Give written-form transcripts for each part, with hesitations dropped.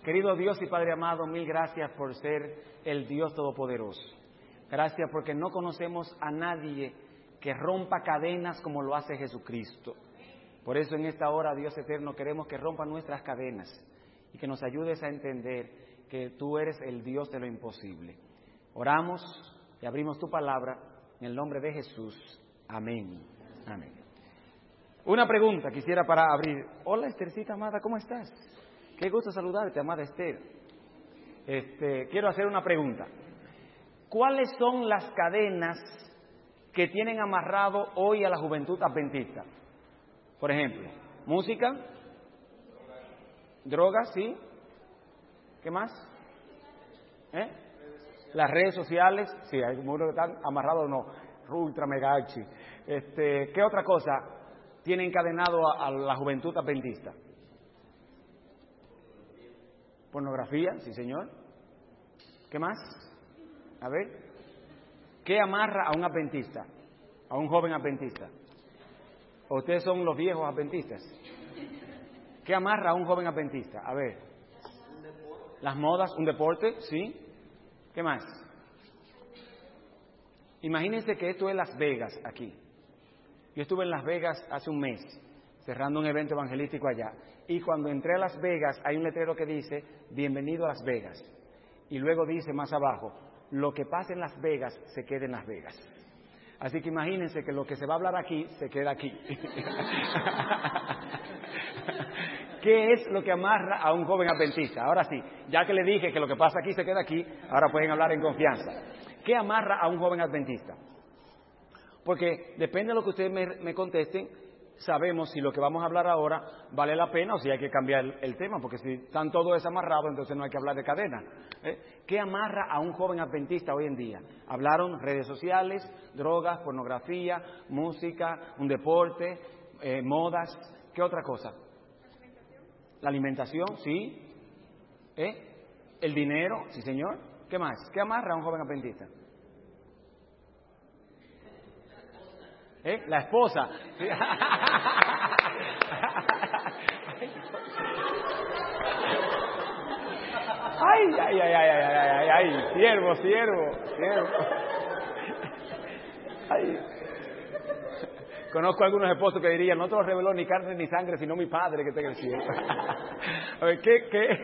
Querido Dios y Padre amado, mil gracias por ser el Dios Todopoderoso. Gracias porque no conocemos a nadie que rompa cadenas como lo hace Jesucristo. Por eso en esta hora, Dios eterno, queremos que rompa nuestras cadenas y que nos ayudes a entender que tú eres el Dios de lo imposible. Oramos y abrimos tu palabra en el nombre de Jesús. Amén. Amén. Una pregunta quisiera para abrir. Hola, Esthercita amada, ¿cómo estás? Qué gusto saludarte, amada Esther. Quiero hacer una pregunta. ¿Cuáles son las cadenas que tienen amarrado hoy a la juventud adventista? Por ejemplo, música, drogas, ¿sí? ¿Qué más? Las redes sociales, sí, hay muchos que están amarrados o no, ultra mega archi. ¿Qué otra cosa tiene encadenado a la juventud adventista? Pornografía, sí señor. ¿Qué más? A ver, ¿qué amarra a un adventista? A un joven adventista. ¿O ustedes son los viejos adventistas? ¿Qué amarra a un joven adventista? A ver. Las modas, un deporte, ¿sí? ¿Qué más? Imagínense que esto es Las Vegas, aquí. Yo estuve en Las Vegas hace un mes, cerrando un evento evangelístico allá. Y cuando entré a Las Vegas, hay un letrero que dice, bienvenido a Las Vegas. Y luego dice más abajo, lo que pasa en Las Vegas, se queda en Las Vegas. Así que imagínense que lo que se va a hablar aquí, se queda aquí. ¿Qué es lo que amarra a un joven adventista? Ahora sí, ya que le dije que lo que pasa aquí se queda aquí, ahora pueden hablar en confianza. ¿Qué amarra a un joven adventista? Porque depende de lo que ustedes me contesten, sabemos si lo que vamos a hablar ahora vale la pena o si hay que cambiar el tema, porque si están todos desamarrados, entonces no hay que hablar de cadena. ¿Qué amarra a un joven adventista hoy en día? Hablaron redes sociales, drogas, pornografía, música, un deporte, modas. ¿Qué otra cosa? La alimentación, sí. El dinero, sí señor. ¿Qué más? ¿Qué amarra a un joven adventista? La esposa. Ay, siervo. Ay. Conozco algunos esposos que dirían, no te lo reveló ni carne ni sangre, sino mi padre que está en el cielo. A ver, ¿qué?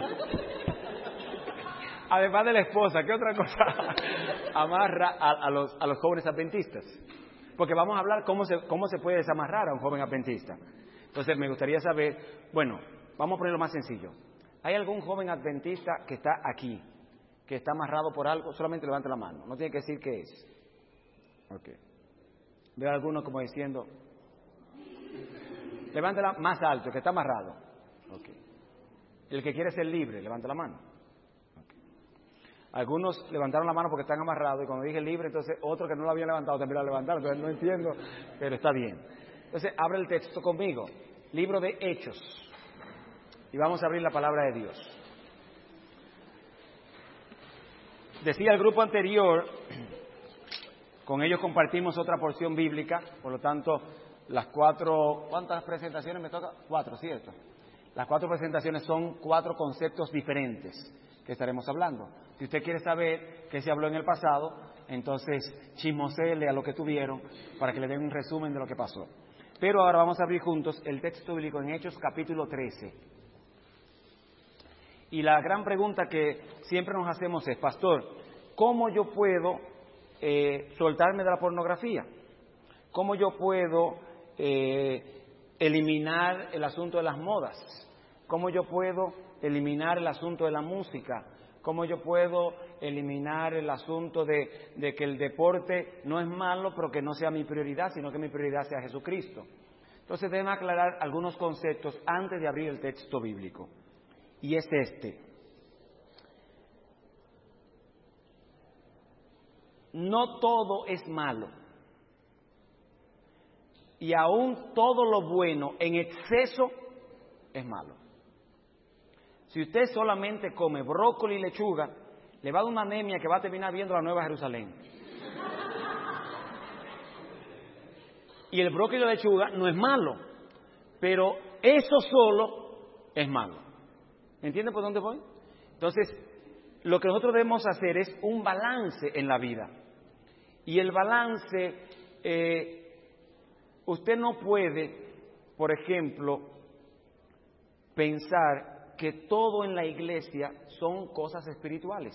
Además de la esposa, ¿qué otra cosa amarra a los jóvenes adventistas? Porque vamos a hablar cómo se puede desamarrar a un joven adventista. Entonces me gustaría saber, bueno, vamos a ponerlo más sencillo. ¿Hay algún joven adventista que está aquí, que está amarrado por algo? Solamente levante la mano, no tiene que decir qué es. Ok. Veo a algunos como diciendo, levántela más alto, que está amarrado. Ok. El que quiere ser libre, levanta la mano. Okay. Algunos levantaron la mano porque están amarrados y cuando dije libre, entonces otro que no lo había levantado también lo levantaron. Entonces no entiendo, pero está bien. Entonces abre el texto conmigo, libro de Hechos, y vamos a abrir la palabra de Dios. Decía el grupo anterior, con ellos compartimos otra porción bíblica, por lo tanto, las 4, ¿cuántas presentaciones me toca? 4, ¿cierto? Las 4 presentaciones son 4 conceptos diferentes que estaremos hablando. Si usted quiere saber qué se habló en el pasado, entonces chismoséele a lo que tuvieron para que le den un resumen de lo que pasó. Pero ahora vamos a abrir juntos el texto bíblico en Hechos capítulo 13. Y la gran pregunta que siempre nos hacemos es, pastor, ¿cómo yo puedo soltarme de la pornografía? ¿Cómo yo puedo eliminar el asunto de las modas? ¿Cómo yo puedo eliminar el asunto de la música? ¿Cómo yo puedo eliminar el asunto de que el deporte no es malo, pero que no sea mi prioridad, sino que mi prioridad sea Jesucristo? Entonces deben aclarar algunos conceptos antes de abrir el texto bíblico. Y es este. No todo es malo. Y aún todo lo bueno en exceso es malo. Si usted solamente come brócoli y lechuga, le va a dar una anemia que va a terminar viendo la Nueva Jerusalén. Y el brócoli y la lechuga no es malo, pero eso solo es malo. ¿Entienden por dónde voy? Entonces, lo que nosotros debemos hacer es un balance en la vida. Y el balance, usted no puede, por ejemplo, pensar que todo en la iglesia son cosas espirituales.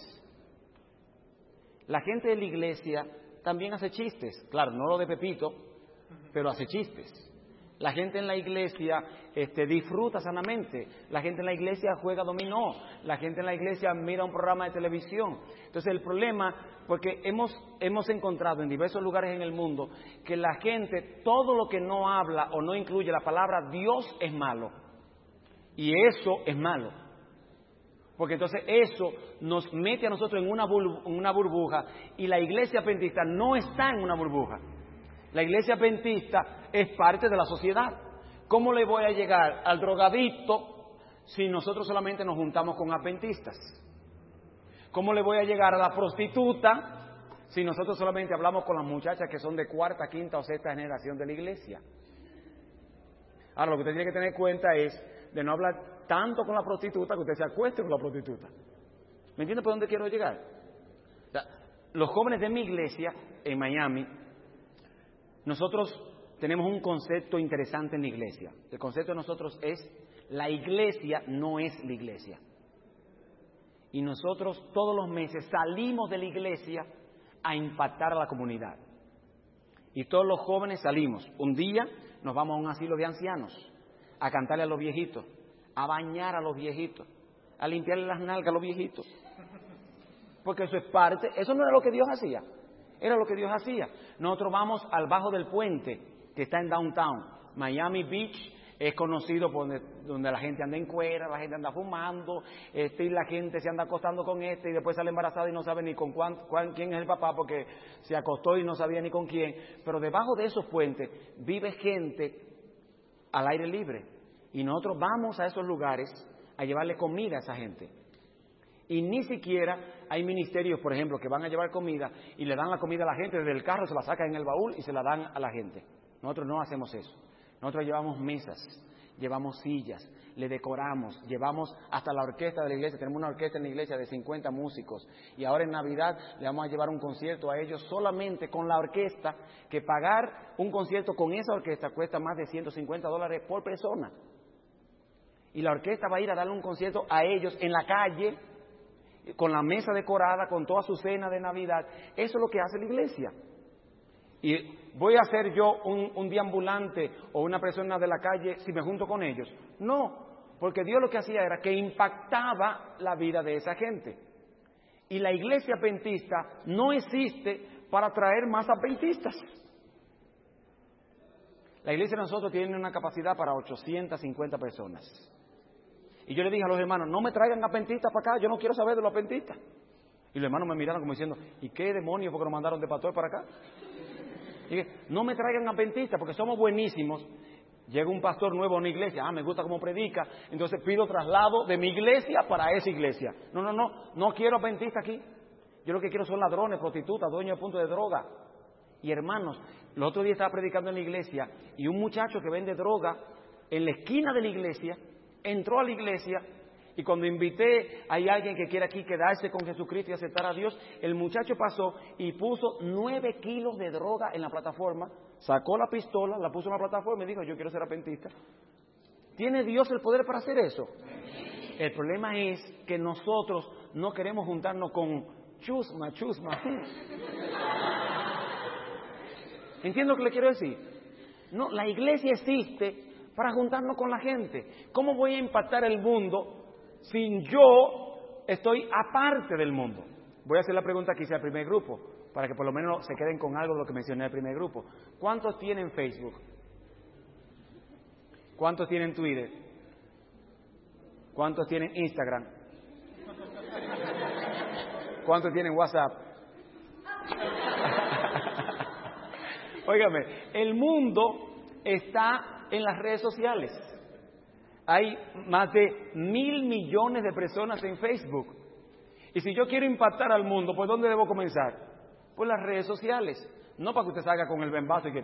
La gente de la iglesia también hace chistes, claro, no lo de Pepito, pero hace chistes. La gente en la iglesia disfruta sanamente. La gente en la iglesia juega dominó. La gente en la iglesia mira un programa de televisión. Entonces el problema, porque hemos encontrado en diversos lugares en el mundo que la gente, todo lo que no habla o no incluye la palabra Dios es malo. Y eso es malo. Porque entonces eso nos mete a nosotros en una burbuja, y la iglesia adventista no está en una burbuja. La iglesia adventista es parte de la sociedad. ¿Cómo le voy a llegar al drogadicto si nosotros solamente nos juntamos con adventistas? ¿Cómo le voy a llegar a la prostituta si nosotros solamente hablamos con las muchachas que son de cuarta, quinta o sexta generación de la iglesia? Ahora, lo que usted tiene que tener en cuenta es de no hablar tanto con la prostituta que usted se acueste con la prostituta. ¿Me entiende por dónde quiero llegar? O sea, los jóvenes de mi iglesia en Miami, nosotros tenemos un concepto interesante en la iglesia. El concepto de nosotros es: la iglesia no es la iglesia. Y nosotros todos los meses salimos de la iglesia a impactar a la comunidad. Y todos los jóvenes salimos. Un día nos vamos a un asilo de ancianos a cantarle a los viejitos, a bañar a los viejitos, a limpiarle las nalgas a los viejitos. Porque eso es parte, eso no era lo que Dios hacía. Era lo que Dios hacía. Nosotros vamos al Bajo del Puente, que está en Downtown. Miami Beach es conocido por donde la gente anda en cuera, la gente anda fumando, y la gente se anda acostando con y después sale embarazada y no sabe ni con quién es el papá, porque se acostó y no sabía ni con quién. Pero debajo de esos puentes vive gente al aire libre. Y nosotros vamos a esos lugares a llevarle comida a esa gente. Y ni siquiera hay ministerios, por ejemplo, que van a llevar comida y le dan la comida a la gente desde el carro, se la sacan en el baúl y se la dan a la gente. Nosotros no hacemos eso. Nosotros llevamos mesas, llevamos sillas, le decoramos, llevamos hasta la orquesta de la iglesia. Tenemos una orquesta en la iglesia de 50 músicos. Y ahora en Navidad le vamos a llevar un concierto a ellos solamente con la orquesta, que pagar un concierto con esa orquesta cuesta más de $150 por persona. Y la orquesta va a ir a darle un concierto a ellos en la calle, con la mesa decorada, con toda su cena de Navidad. Eso es lo que hace la iglesia. Y voy a ser yo un deambulante o una persona de la calle si me junto con ellos. No, porque Dios lo que hacía era que impactaba la vida de esa gente. Y la iglesia adventista no existe para atraer más adventistas. La iglesia de nosotros tiene una capacidad para 850 personas. Y yo le dije a los hermanos: no me traigan adventistas para acá, yo no quiero saber de los adventistas. Y los hermanos me miraron como diciendo: ¿y qué demonios porque nos mandaron de pastor para acá? Y dije: no me traigan adventistas porque somos buenísimos. Llega un pastor nuevo a una iglesia, me gusta cómo predica, entonces pido traslado de mi iglesia para esa iglesia. No quiero adventistas aquí. Yo lo que quiero son ladrones, prostitutas, dueños de puntos de droga. Y hermanos, el otro día estaba predicando en la iglesia y un muchacho que vende droga en la esquina de la iglesia entró a la iglesia, y cuando invité: hay alguien que quiere aquí quedarse con Jesucristo y aceptar a Dios, el muchacho pasó y puso 9 kilos de droga en la plataforma, sacó la pistola, la puso en la plataforma y dijo: yo quiero ser adventista. ¿Tiene Dios el poder para hacer eso? El problema es que nosotros no queremos juntarnos con chusma. ¿Entiendo lo que le quiero decir? No, la iglesia existe para juntarnos con la gente. ¿Cómo voy a impactar el mundo si yo estoy aparte del mundo? Voy a hacer la pregunta que hice al primer grupo, para que por lo menos se queden con algo de lo que mencioné al primer grupo. ¿Cuántos tienen Facebook? ¿Cuántos tienen Twitter? ¿Cuántos tienen Instagram? ¿Cuántos tienen WhatsApp? Óigame, el mundo está en las redes sociales. Hay más de 1.000 millones de personas en Facebook. Y si yo quiero impactar al mundo, ¿por dónde debo comenzar? Por las redes sociales. No para que usted salga con el bembazo y que...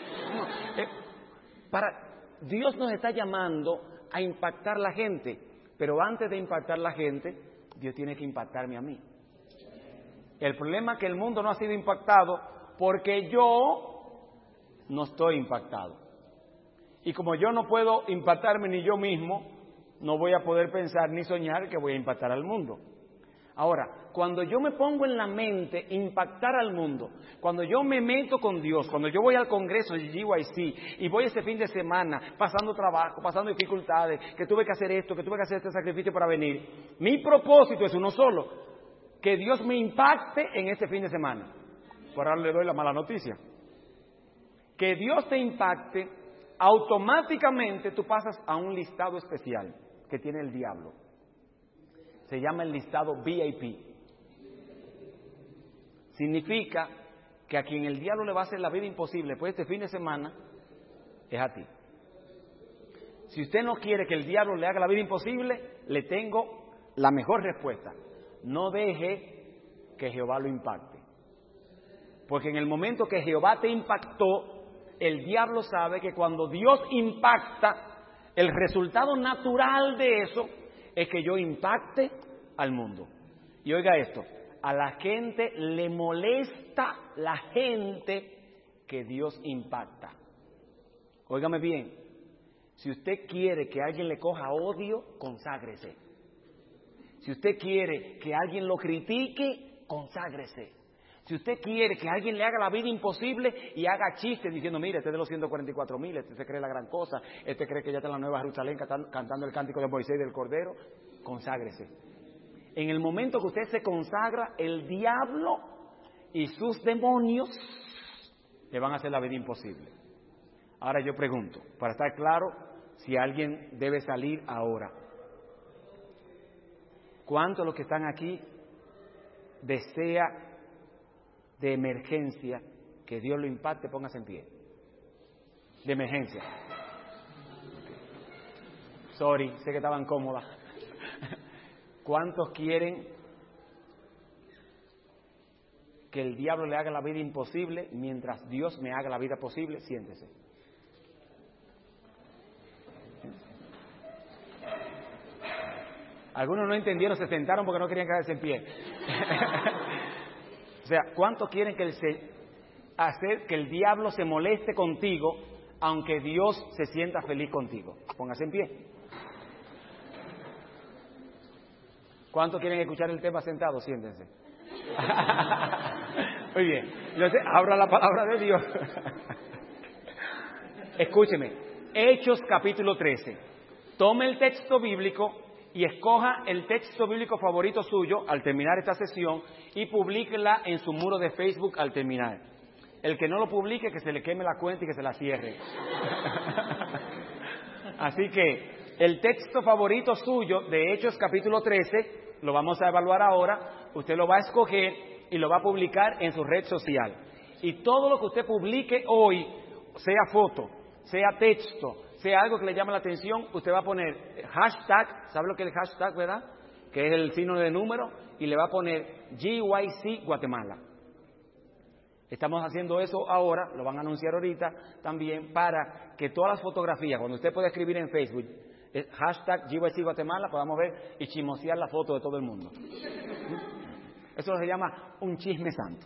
No, Dios nos está llamando a impactar la gente. Pero antes de impactar a la gente, Dios tiene que impactarme a mí. El problema es que el mundo no ha sido impactado porque yo no estoy impactado. Y como yo no puedo impactarme ni yo mismo, no voy a poder pensar ni soñar que voy a impactar al mundo. Ahora, cuando yo me pongo en la mente impactar al mundo, cuando yo me meto con Dios, cuando yo voy al congreso de GYC y voy ese fin de semana pasando trabajo, pasando dificultades, que tuve que hacer esto, que tuve que hacer este sacrificio para venir, mi propósito es uno solo, que Dios me impacte en ese fin de semana. Por ahora le doy la mala noticia. Que Dios te impacte, automáticamente tú pasas a un listado especial que tiene el diablo. Se llama el listado VIP. Significa que a quien el diablo le va a hacer la vida imposible pues este fin de semana es a ti. Si usted no quiere que el diablo le haga la vida imposible, le tengo la mejor respuesta. No deje que Jehová lo impacte. Porque en el momento que Jehová te impactó, el diablo sabe que cuando Dios impacta, el resultado natural de eso es que yo impacte al mundo. Y oiga esto, a la gente le molesta la gente que Dios impacta. Óigame bien, si usted quiere que alguien le coja odio, conságrese. Si usted quiere que alguien lo critique, conságrese. Si usted quiere que alguien le haga la vida imposible y haga chistes diciendo, mire, este es de los 144,000, este se cree la gran cosa, este cree que ya está en la Nueva Jerusalén cantando el cántico de Moisés y del Cordero, conságrese. En el momento que usted se consagra, el diablo y sus demonios le van a hacer la vida imposible. Ahora yo pregunto, para estar claro, si alguien debe salir ahora. ¿Cuántos de los que están aquí desea de emergencia que Dios lo impacte? Póngase en pie. De emergencia. Sorry, sé que estaban cómodas. ¿Cuántos quieren que el diablo le haga la vida imposible mientras Dios me haga la vida posible? Siéntese. Algunos no entendieron, se sentaron porque no querían quedarse en pie. O sea, ¿cuántos quieren hacer que el diablo se moleste contigo aunque Dios se sienta feliz contigo? Póngase en pie. ¿Cuántos quieren escuchar el tema sentados? Siéntense. Muy bien. Entonces, abra la palabra de Dios. Escúcheme. Hechos capítulo 13. Tome el texto bíblico y escoja el texto bíblico favorito suyo al terminar esta sesión y publíquela en su muro de Facebook al terminar. El que no lo publique, que se le queme la cuenta y que se la cierre. Así que el texto favorito suyo de Hechos capítulo 13 lo vamos a evaluar ahora. Usted lo va a escoger y lo va a publicar en su red social. Y todo lo que usted publique hoy, sea foto, sea texto, sea algo que le llame la atención, usted va a poner hashtag, ¿sabe lo que es el hashtag, verdad? Que es el signo de número, y le va a poner GYC Guatemala. Estamos haciendo eso ahora, lo van a anunciar ahorita también, para que todas las fotografías, cuando usted pueda escribir en Facebook, hashtag GYC Guatemala, podamos ver y chismosear la foto de todo el mundo. Eso se llama un chisme santo.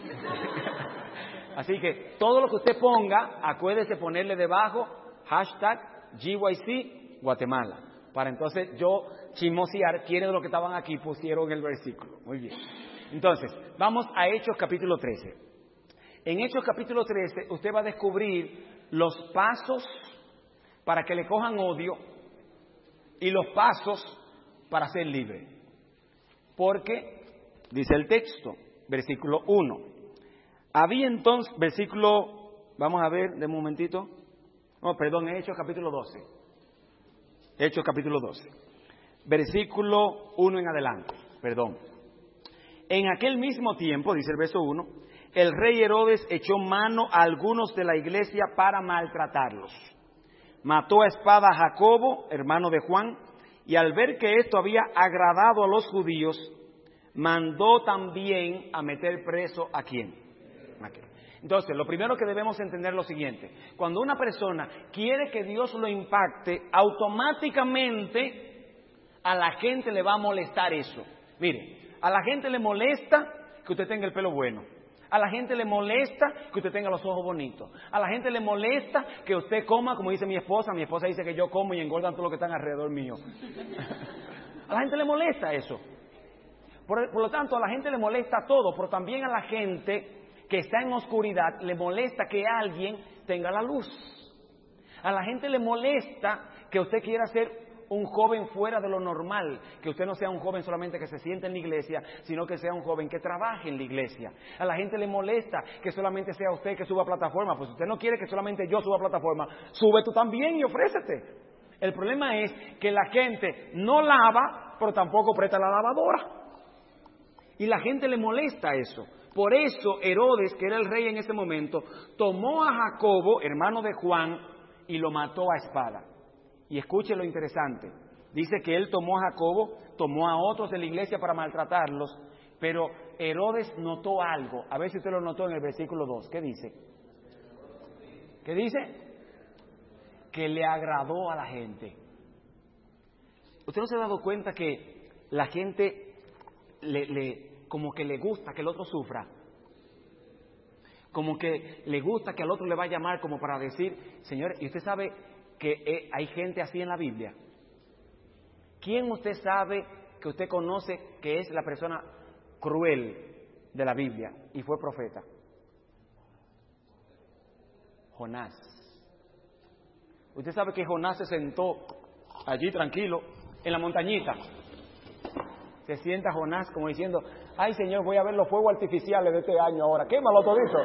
Así que todo lo que usted ponga, acuérdese ponerle debajo hashtag GYC Guatemala, para entonces yo chismosear quiénes de los que estaban aquí pusieron el versículo. Muy bien. Entonces, vamos a Hechos capítulo 13. En Hechos capítulo 13 usted va a descubrir los pasos para que le cojan odio y los pasos para ser libre. Porque, dice el texto, versículo 1. Había entonces, vamos a ver de un momentito. Hechos capítulo 12. Hechos capítulo 12. Versículo 1 en adelante, En aquel mismo tiempo, dice el verso 1, el rey Herodes echó mano a algunos de la iglesia para maltratarlos. Mató a espada a Jacobo, hermano de Juan, y al ver que esto había agradado a los judíos, mandó también a meter preso ¿a quién? Entonces, lo primero que debemos entender es lo siguiente. Cuando una persona quiere que Dios lo impacte, automáticamente A la gente le va a molestar eso. Mire, a la gente le molesta que usted tenga el pelo bueno. A la gente le molesta que usted tenga los ojos bonitos. A la gente le molesta que usted coma, como dice mi esposa. Mi esposa dice que yo como y engordan todo lo que están alrededor mío. A la gente le molesta eso. Por lo tanto, a la gente le molesta todo, pero también a la gente que está en oscuridad le molesta que alguien tenga la luz. A la gente le molesta que usted quiera ser un joven fuera de lo normal, que usted no sea un joven solamente que se siente en la iglesia, sino que sea un joven que trabaje en la iglesia. A la gente le molesta que solamente sea usted que suba plataforma. Pues usted no quiere que solamente yo suba plataforma, sube tú también y ofrécete. El problema es que la gente no lava, pero tampoco presta la lavadora. Y la gente le molesta eso. Por eso Herodes, que era el rey en ese momento, tomó a Jacobo, hermano de Juan, y lo mató a espada. Y escuche lo interesante. Dice que él tomó a Jacobo, tomó a otros de la iglesia para maltratarlos, pero Herodes notó algo. A ver si usted lo notó en el versículo 2. ¿Qué dice? ¿Qué dice? Que le agradó a la gente. ¿Usted no se ha dado cuenta que la gente como que le gusta que el otro sufra? Como que le gusta que al otro le va a llamar como para decir, señor, ¿y usted sabe que hay gente así en la Biblia? ¿Quién usted sabe que usted conoce que es la persona cruel de la Biblia y fue profeta? Jonás. Usted sabe que Jonás se sentó allí tranquilo en la montañita. Se sienta Jonás como diciendo, ay Señor, voy a ver los fuegos artificiales de este año ahora, quémalo todito.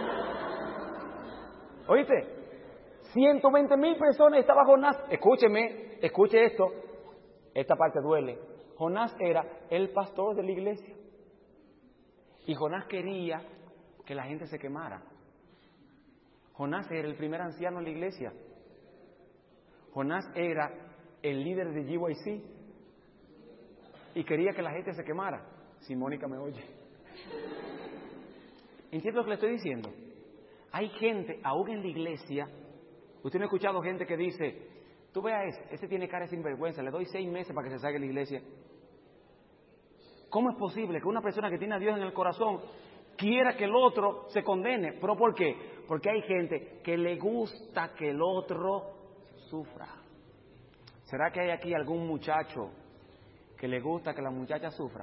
¿Oíste? 120,000 personas estaba Jonás. Escuche esto. Esta parte duele. Jonás era el pastor de la iglesia. Y Jonás quería que la gente se quemara. Jonás era el primer anciano en la iglesia. Jonás era el líder de GYC. Y quería que la gente se quemara. Si Mónica me oye. ¿Entiende lo que le estoy diciendo? Hay gente, aún en la iglesia. Usted no ha escuchado gente que dice, tú veas ese tiene cara de sinvergüenza, le doy 6 meses para que se salga de la iglesia. ¿Cómo es posible que una persona que tiene a Dios en el corazón quiera que el otro se condene? ¿Pero por qué? Porque hay gente que le gusta que el otro sufra. ¿Será que hay aquí algún muchacho que le gusta que la muchacha sufra?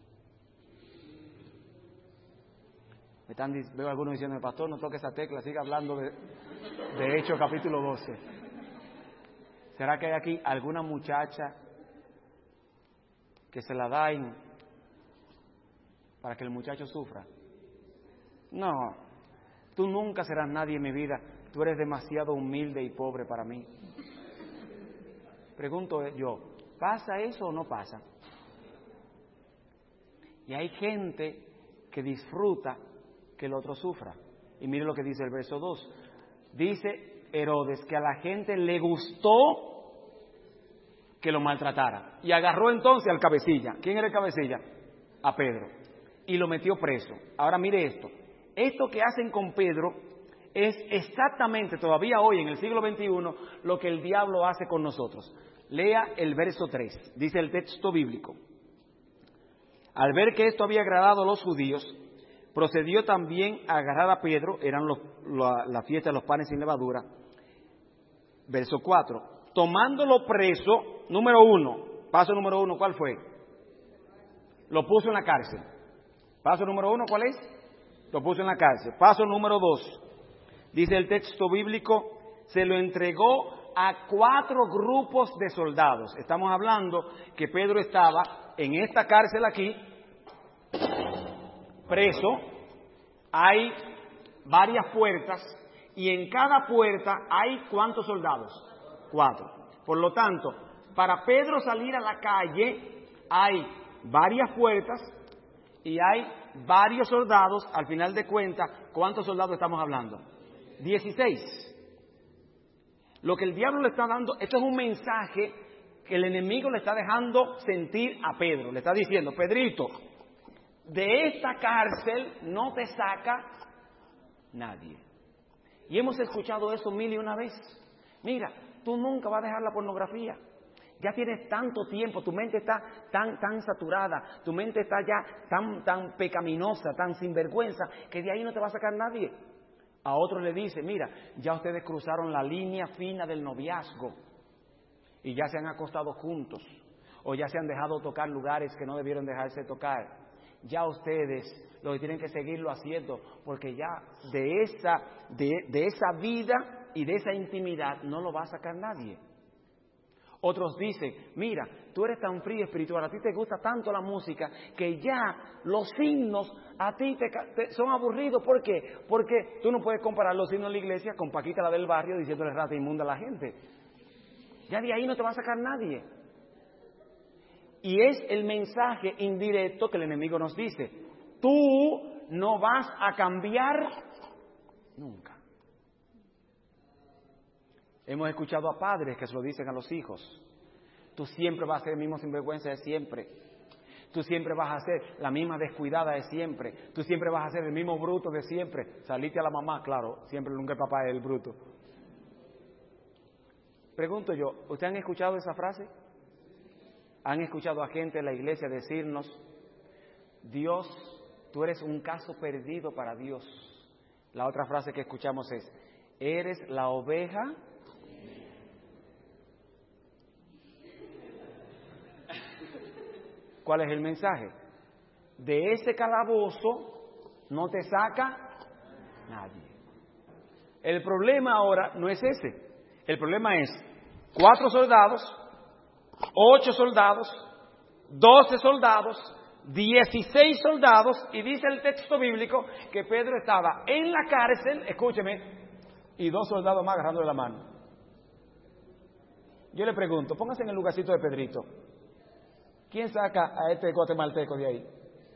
Veo a algunos diciendo, pastor, no toque esa tecla, siga hablando de Hechos capítulo 12. ¿Será que hay aquí alguna muchacha que se la den para que el muchacho sufra? No, tú nunca serás nadie en mi vida, tú eres demasiado humilde y pobre para mí. Pregunto yo, ¿pasa eso o no pasa? Y hay gente que disfruta que el otro sufra. Y mire lo que dice el verso 2. Dice Herodes que a la gente le gustó que lo maltratara. Y agarró entonces al cabecilla. ¿Quién era el cabecilla? A Pedro. Y lo metió preso. Ahora mire esto. Esto que hacen con Pedro es exactamente, todavía hoy en el siglo XXI, lo que el diablo hace con nosotros. Lea el verso 3. Dice el texto bíblico. Al ver que esto había agradado a los judíos, procedió también a agarrar a Pedro, eran la fiesta de los panes sin levadura. Verso 4. Tomándolo preso, paso número 1, ¿cuál fue? Lo puso en la cárcel. Paso número 1, ¿cuál es? Lo puso en la cárcel. Paso número 2. Dice el texto bíblico, se lo entregó a 4 grupos de soldados. Estamos hablando que Pedro estaba en esta cárcel aquí, preso, hay varias puertas y en cada puerta hay ¿cuántos soldados? 4. Por lo tanto, para Pedro salir a la calle hay varias puertas y hay varios soldados. Al final de cuentas, ¿cuántos soldados estamos hablando? 16. Lo que el diablo le está dando, esto es un mensaje que el enemigo le está dejando sentir a Pedro. Le está diciendo, Pedrito, de esta cárcel no te saca nadie. Y hemos escuchado eso 1000 y una vez. Mira, tú nunca vas a dejar la pornografía. Ya tienes tanto tiempo, tu mente está tan saturada, tu mente está ya tan pecaminosa, tan sinvergüenza, que de ahí no te va a sacar nadie. A otro le dice, mira, ya ustedes cruzaron la línea fina del noviazgo y ya se han acostado juntos, o ya se han dejado tocar lugares que no debieron dejarse tocar. Ya ustedes lo que tienen que seguirlo haciendo, porque ya de esa vida y de esa intimidad no lo va a sacar nadie. Otros dicen, mira, tú eres tan frío espiritual, a ti te gusta tanto la música, que ya los himnos a ti son aburridos. ¿Por qué? Porque tú no puedes comparar los himnos de la iglesia con Paquita, la del barrio, diciéndole rata inmunda a la gente. Ya de ahí no te va a sacar nadie. Y es el mensaje indirecto que el enemigo nos dice. Tú no vas a cambiar nunca. Hemos escuchado a padres que se lo dicen a los hijos. Tú siempre vas a ser el mismo sinvergüenza de siempre. Tú siempre vas a ser la misma descuidada de siempre. Tú siempre vas a ser el mismo bruto de siempre. Saliste a la mamá, claro, siempre nunca el papá es el bruto. Pregunto yo, ¿ustedes han escuchado esa frase? ¿Han escuchado a gente en la iglesia decirnos, Dios, tú eres un caso perdido para Dios? La otra frase que escuchamos es, eres la oveja. ¿Cuál es el mensaje? De ese calabozo no te saca nadie. El problema ahora no es ese. El problema es 4 soldados, 8 soldados, 12 soldados, 16 soldados, y dice el texto bíblico que Pedro estaba en la cárcel, escúcheme, y 2 soldados más agarrándole la mano. Yo le pregunto, póngase en el lugarcito de Pedrito. ¿Quién saca a este guatemalteco de ahí?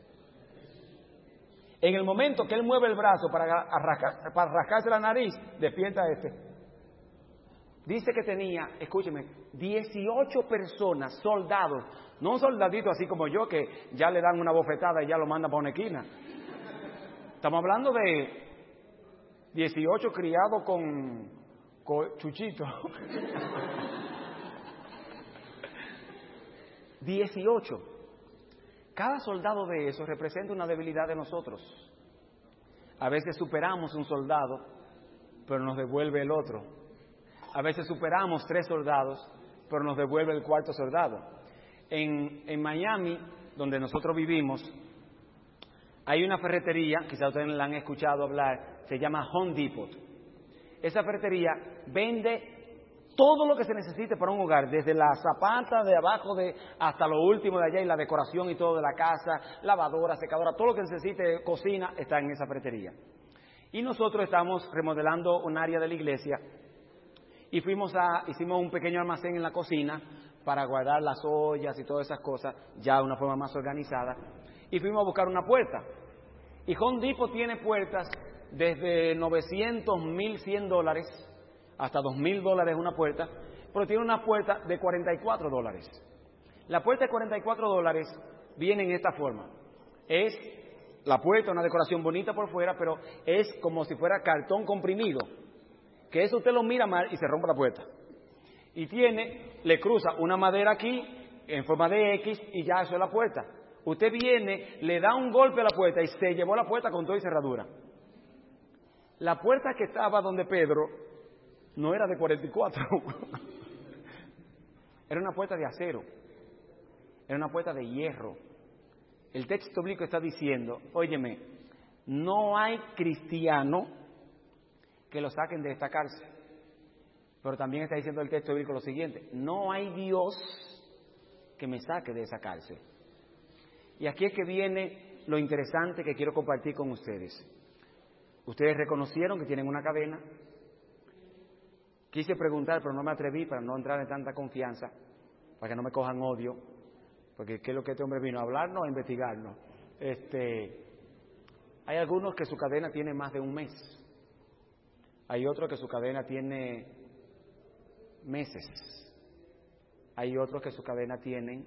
En el momento que él mueve el brazo para rascarse la nariz, despierta a este. Dice que tenía, escúcheme, 18 personas, soldados, no un soldadito así como yo que ya le dan una bofetada y ya lo mandan para una esquina. Estamos hablando de 18 criados con chuchito. 18. Cada soldado de esos representa una debilidad de nosotros. A veces superamos un soldado, pero nos devuelve el otro. A veces superamos 3 soldados, pero nos devuelve el 4º soldado. En Miami, donde nosotros vivimos, hay una ferretería, quizás ustedes la han escuchado hablar, se llama Home Depot. Esa ferretería vende todo lo que se necesite para un hogar, desde la zapata de abajo hasta lo último de allá, y la decoración y todo de la casa, lavadora, secadora, todo lo que necesite, cocina, está en esa ferretería. Y nosotros estamos remodelando un área de la iglesia y hicimos un pequeño almacén en la cocina para guardar las ollas y todas esas cosas, ya de una forma más organizada. Y fuimos a buscar una puerta. Y Home Depot tiene puertas desde $900, $1,100 hasta $2,000 una puerta, pero tiene una puerta de $44. La puerta de $44 viene en esta forma. Es la puerta, una decoración bonita por fuera, pero es como si fuera cartón comprimido, que eso usted lo mira mal y se rompe la puerta. Y le cruza una madera aquí en forma de X y ya eso es la puerta. Usted viene, le da un golpe a la puerta y se llevó la puerta con todo y cerradura. La puerta que estaba donde Pedro no era de 44. Era una puerta de acero. Era una puerta de hierro. El texto bíblico está diciendo, óyeme, no hay cristiano que lo saquen de esta cárcel. Pero también está diciendo el texto bíblico lo siguiente, no hay Dios que me saque de esa cárcel. Y aquí es que viene lo interesante que quiero compartir con ustedes. Ustedes reconocieron que tienen una cadena. Quise preguntar, pero no me atreví para no entrar en tanta confianza, para que no me cojan odio, porque ¿qué es lo que este hombre vino a hablarnos o a investigarnos? Hay algunos que su cadena tiene más de un mes. Hay otros que su cadena tiene meses. Hay otros que su cadena tienen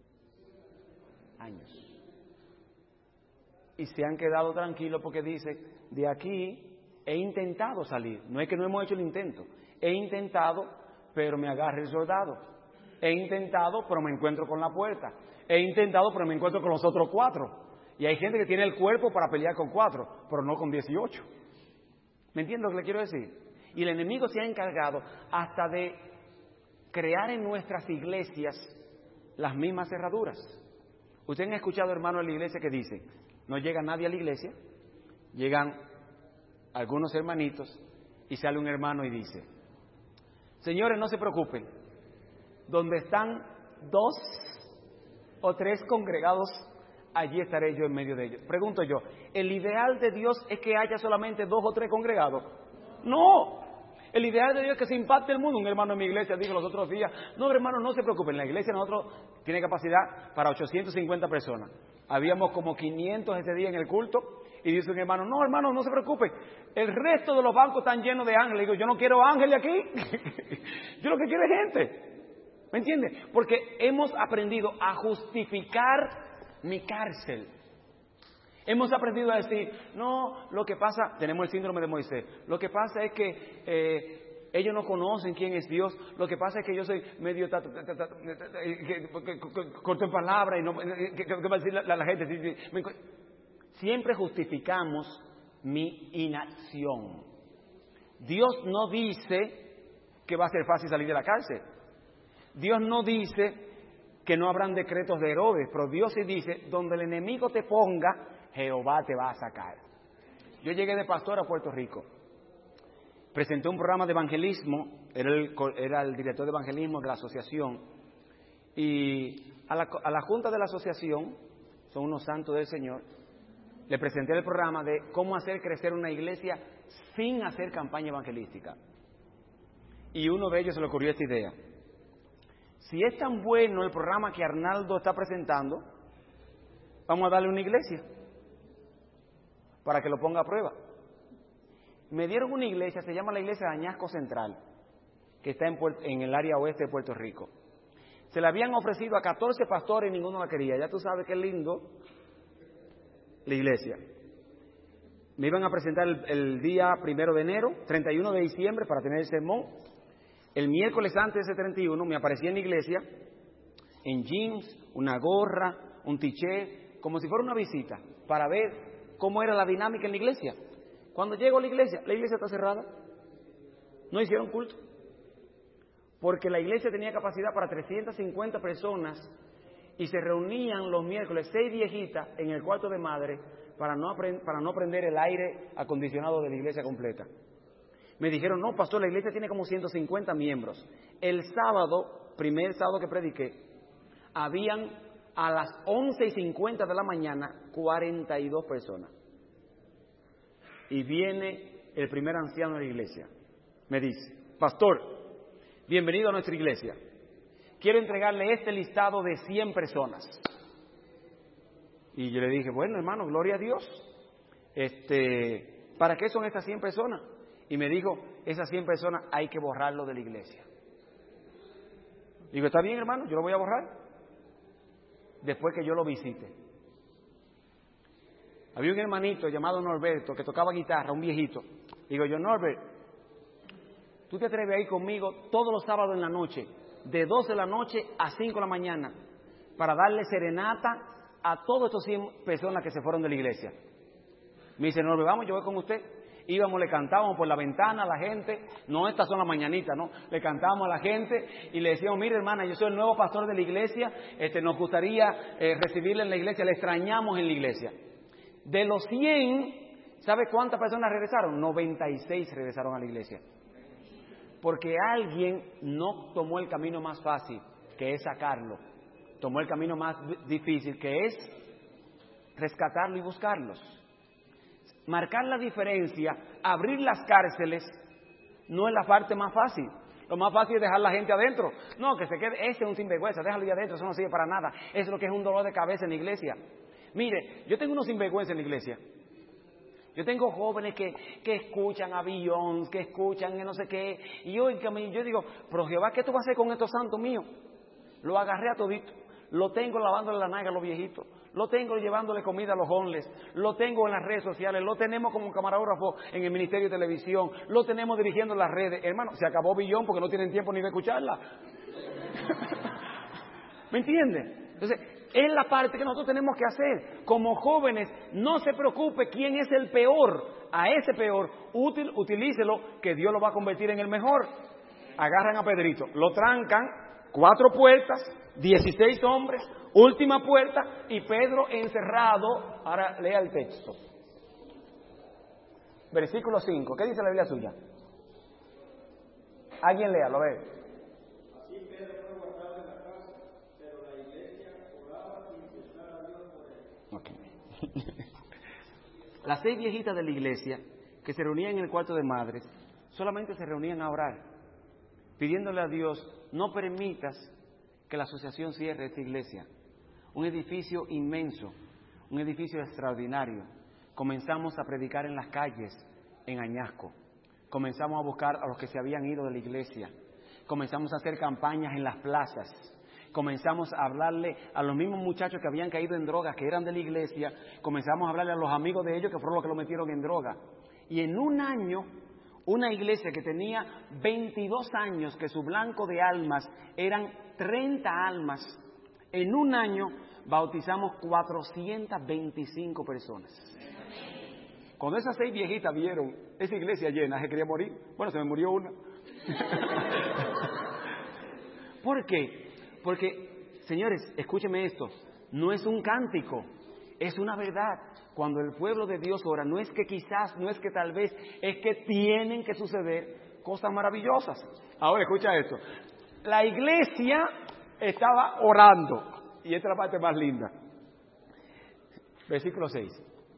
años. Y se han quedado tranquilos porque dicen, de aquí he intentado salir. No es que no hemos hecho el intento. He intentado, pero me agarra el soldado. He intentado, pero me encuentro con la puerta. He intentado, pero me encuentro con los otros 4. Y hay gente que tiene el cuerpo para pelear con 4, pero no con 18. ¿Me entiende lo que le quiero decir? Y el enemigo se ha encargado hasta de crear en nuestras iglesias las mismas cerraduras. Ustedes han escuchado, hermanos, de la iglesia que dicen, no llega nadie a la iglesia, llegan algunos hermanitos y sale un hermano y dice, señores, no se preocupen, donde están 2 o 3 congregados, allí estaré yo en medio de ellos. Pregunto yo, ¿el ideal de Dios es que haya solamente 2 o 3 congregados? No, el ideal de Dios es que se impacte el mundo. Un hermano en mi iglesia dijo los otros días, no, hermano, no se preocupen, la iglesia de nosotros tiene capacidad para 850 personas. Habíamos como 500 ese día en el culto, y dice un hermano, no, hermano, no se preocupen, el resto de los bancos están llenos de ángeles. Digo, yo no quiero ángeles aquí, yo lo que quiero es gente. ¿Me entiende? Porque hemos aprendido a justificar mi cárcel. Hemos aprendido a decir, no, lo que pasa, tenemos el síndrome de Moisés, lo que pasa es que ellos no conocen quién es Dios, lo que pasa es que yo soy medio corto en palabras y no, ¿qué va a decir la gente? Siempre justificamos mi inacción. Dios no dice que va a ser fácil salir de la cárcel. Dios no dice que no habrán decretos de Herodes, pero Dios sí dice, donde el enemigo te ponga, Jehová te va a sacar. Yo llegué de pastor a Puerto Rico, presenté un programa de evangelismo, era el director de evangelismo de la asociación, y a la junta de la asociación, son unos santos del Señor, le presenté el programa de cómo hacer crecer una iglesia sin hacer campaña evangelística. Y uno de ellos se le ocurrió esta idea. Si es tan bueno el programa que Arnaldo está presentando, vamos a darle una iglesia para que lo ponga a prueba. Me dieron una iglesia, se llama la iglesia de Añasco Central, que está en el área oeste de Puerto Rico. Se la habían ofrecido a 14 pastores y ninguno la quería. Ya tú sabes qué lindo la iglesia. Me iban a presentar el día 1 de enero, 31 de diciembre para tener el sermón. El miércoles antes de ese 31 me aparecí en la iglesia, en jeans, una gorra, un t-shirt, como si fuera una visita, para ver cómo era la dinámica en la iglesia. Cuando llego a la iglesia está cerrada. No hicieron culto. Porque la iglesia tenía capacidad para 350 personas y se reunían los miércoles 6 viejitas en el cuarto de madre para no prender el aire acondicionado de la iglesia completa. Me dijeron, no, pastor, la iglesia tiene como 150 miembros. El sábado, primer sábado que prediqué, habían a las 11:50 de la mañana 42 personas. Y viene el primer anciano de la iglesia. Me dice, pastor, bienvenido a nuestra iglesia. Quiero entregarle este listado de 100 personas. Y yo le dije, bueno, hermano, gloria a Dios. ¿Para qué son estas 100 personas? Y me dijo, esas 100 personas hay que borrarlo de la iglesia. Digo, está bien, hermano, yo lo voy a borrar después que yo lo visite. Había un hermanito llamado Norberto que tocaba guitarra, un viejito. Digo yo, Norbert, ¿tú te atreves a ir conmigo todos los sábados en la noche, de 12 de la noche a 5 de la mañana, para darle serenata a todos estos 100 personas que se fueron de la iglesia? Me dice, Norbert, vamos, yo voy con usted. Íbamos, le cantábamos por la ventana a la gente, no, estas son las mañanitas, no, le cantábamos a la gente y le decíamos, mire hermana, yo soy el nuevo pastor de la iglesia, nos gustaría recibirle en la iglesia, le extrañamos en la iglesia. De los 100, ¿sabe cuántas personas regresaron? 96 regresaron a la iglesia. Porque alguien no tomó el camino más fácil, que es sacarlo, tomó el camino más difícil, que es rescatarlo y buscarlos. Marcar la diferencia, abrir las cárceles, no es la parte más fácil. Lo más fácil es dejar la gente adentro. No, que se quede, ese es un sinvergüenza, déjalo ahí adentro, eso no sirve para nada. Eso es lo que es un dolor de cabeza en la iglesia. Mire, yo tengo unos sinvergüenza en la iglesia. Yo tengo jóvenes que escuchan a Beyoncé, que escuchan no sé qué. Y yo digo, pero Jehová, ¿qué tú vas a hacer con estos santos míos? Lo agarré a todito. Lo tengo lavándole la nalga a los viejitos. Lo tengo llevándole comida a los homeless. Lo tengo en las redes sociales. Lo tenemos como camarógrafo en el Ministerio de Televisión. Lo tenemos dirigiendo las redes. Hermano, se acabó Beyoncé porque no tienen tiempo ni de escucharla. ¿Me entiende? Entonces, es la parte que nosotros tenemos que hacer. Como jóvenes, no se preocupe quién es el peor. A ese peor, utilícelo, que Dios lo va a convertir en el mejor. Agarran a Pedrito, lo trancan, 4 puertas, 16 hombres, última puerta, y Pedro encerrado. Ahora lea el texto. Versículo 5. ¿Qué dice la Biblia suya? Alguien lea, lo ve. Así Pedro fue guardado en la casa, pero la iglesia oraba sin cesar a Dios por él. Okay. Las 6 viejitas de la iglesia que se reunían en el cuarto de madres solamente se reunían a orar, pidiéndole a Dios: no permitas que la asociación cierre esta iglesia. Un edificio inmenso, un edificio extraordinario. Comenzamos a predicar en las calles, en Añasco. Comenzamos a buscar a los que se habían ido de la iglesia. Comenzamos a hacer campañas en las plazas. Comenzamos a hablarle a los mismos muchachos que habían caído en drogas, que eran de la iglesia. Comenzamos a hablarle a los amigos de ellos que fueron los que lo metieron en droga. Y en un año, una iglesia que tenía 22 años, que su blanco de almas eran 30 almas, en un año bautizamos 425 personas. Cuando esas 6 viejitas vieron esa iglesia llena, se quería morir. Bueno, se me murió una. ¿Por qué? Porque, señores, escúcheme esto, no es un cántico, es una verdad. Cuando el pueblo de Dios ora, no es que quizás, no es que tal vez, es que tienen que suceder cosas maravillosas. Ahora, escucha esto. La iglesia estaba orando, y esta es la parte más linda. Versículo 6.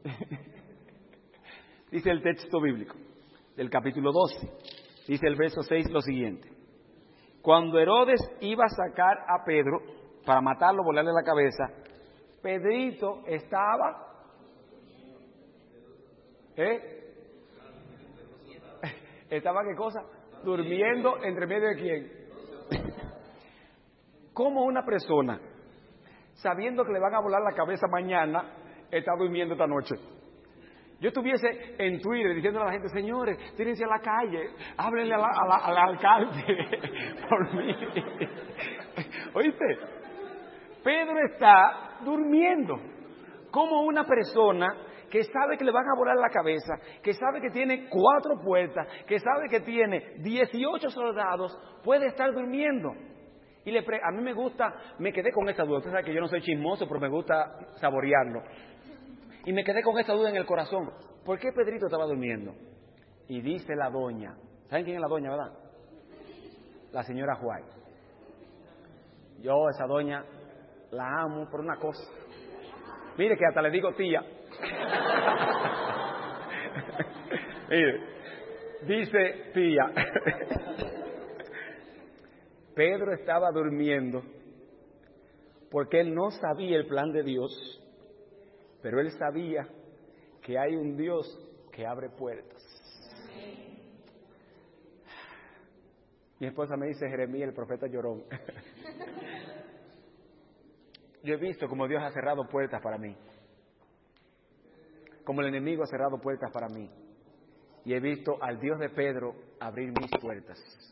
Dice el texto bíblico del capítulo 12. Dice el verso 6 lo siguiente: cuando Herodes iba a sacar a Pedro para matarlo, volarle la cabeza, Pedrito estaba... ¿Estaba qué cosa? Durmiendo entre medio de quién. ¿Cómo una persona, sabiendo que le van a volar la cabeza mañana, está durmiendo esta noche? Yo estuviese en Twitter diciendo a la gente: señores, tírense a la calle, háblenle al alcalde por mí. ¿Oíste? Pedro está durmiendo. Como una persona que sabe que le van a volar la cabeza, que sabe que tiene 4 puertas, que sabe que tiene 18 soldados, puede estar durmiendo. Y a mí me gusta, me quedé con esta duda. Usted sabe que yo no soy chismoso, pero me gusta saborearlo. Y me quedé con esta duda en el corazón. ¿Por qué Pedrito estaba durmiendo? Y dice la doña. ¿Saben quién es la doña, verdad? La señora Juárez. Yo esa doña la amo por una cosa. Mire que hasta le digo tía. Mire, dice tía. Pedro estaba durmiendo porque él no sabía el plan de Dios. Pero él sabía que hay un Dios que abre puertas. Mi esposa me dice Jeremías, el profeta llorón. Yo he visto como Dios ha cerrado puertas para mí. Como el enemigo ha cerrado puertas para mí. Y he visto al Dios de Pedro abrir mis puertas.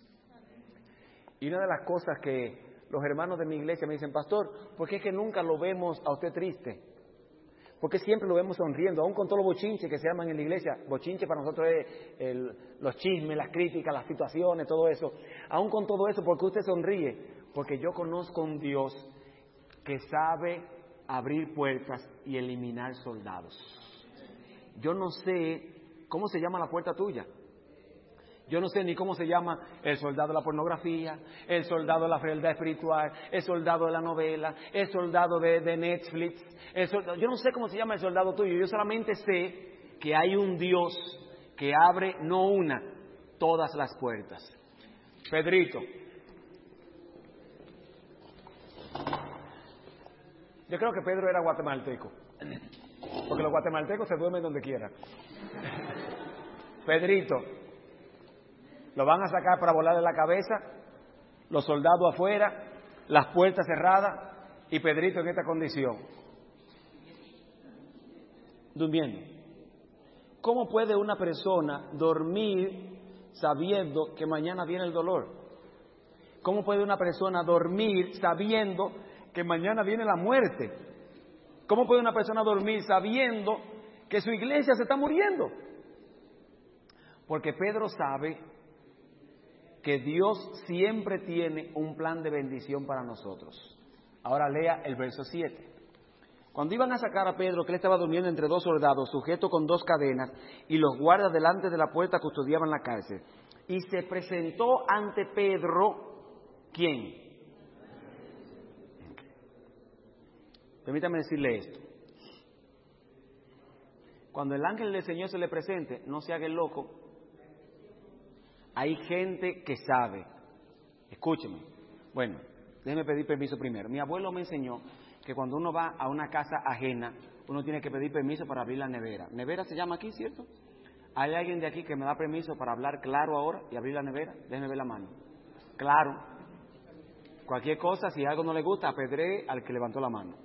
Y una de las cosas que los hermanos de mi iglesia me dicen: pastor, ¿por qué es que nunca lo vemos a usted triste? Porque siempre lo vemos sonriendo, aún con todos los bochinches que se llaman en la iglesia. Bochinche para nosotros es los chismes, las críticas, las situaciones, todo eso. Aún con todo eso, ¿por qué usted sonríe? Porque yo conozco un Dios que sabe abrir puertas y eliminar soldados. Yo no sé cómo se llama la puerta tuya. Yo no sé ni cómo se llama el soldado de la pornografía, el soldado de la frialdad espiritual, el soldado de la novela, el soldado de Netflix. Yo no sé cómo se llama el soldado tuyo. Yo solamente sé que hay un Dios que abre no una, todas las puertas. Pedrito. Yo creo que Pedro era guatemalteco, porque los guatemaltecos se duermen donde quieran. Pedrito. Lo van a sacar para volarle la cabeza, los soldados afuera, las puertas cerradas y Pedrito en esta condición, durmiendo. ¿Cómo puede una persona dormir sabiendo que mañana viene el dolor? ¿Cómo puede una persona dormir sabiendo que mañana viene la muerte. ¿Cómo puede una persona dormir sabiendo que su iglesia se está muriendo? Porque Pedro sabe que Dios siempre tiene un plan de bendición para nosotros. Ahora lea el verso 7. Cuando iban a sacar a Pedro, que él estaba durmiendo entre dos soldados, sujeto con 2 cadenas, y los guardas delante de la puerta custodiaban la cárcel. Y se presentó ante Pedro, ¿quién? Permítame decirle esto. Cuando el ángel del Señor se le presente, no se haga el loco. Hay gente que sabe. Escúcheme. Bueno, déjeme pedir permiso primero. Mi abuelo me enseñó que cuando uno va a una casa ajena, uno tiene que pedir permiso para abrir la nevera. ¿Nevera se llama aquí, cierto? ¿Hay alguien de aquí que me da permiso para hablar claro ahora y abrir la nevera? Déjeme ver la mano. Claro. Cualquier cosa, si algo no le gusta, apedree al que levantó la mano.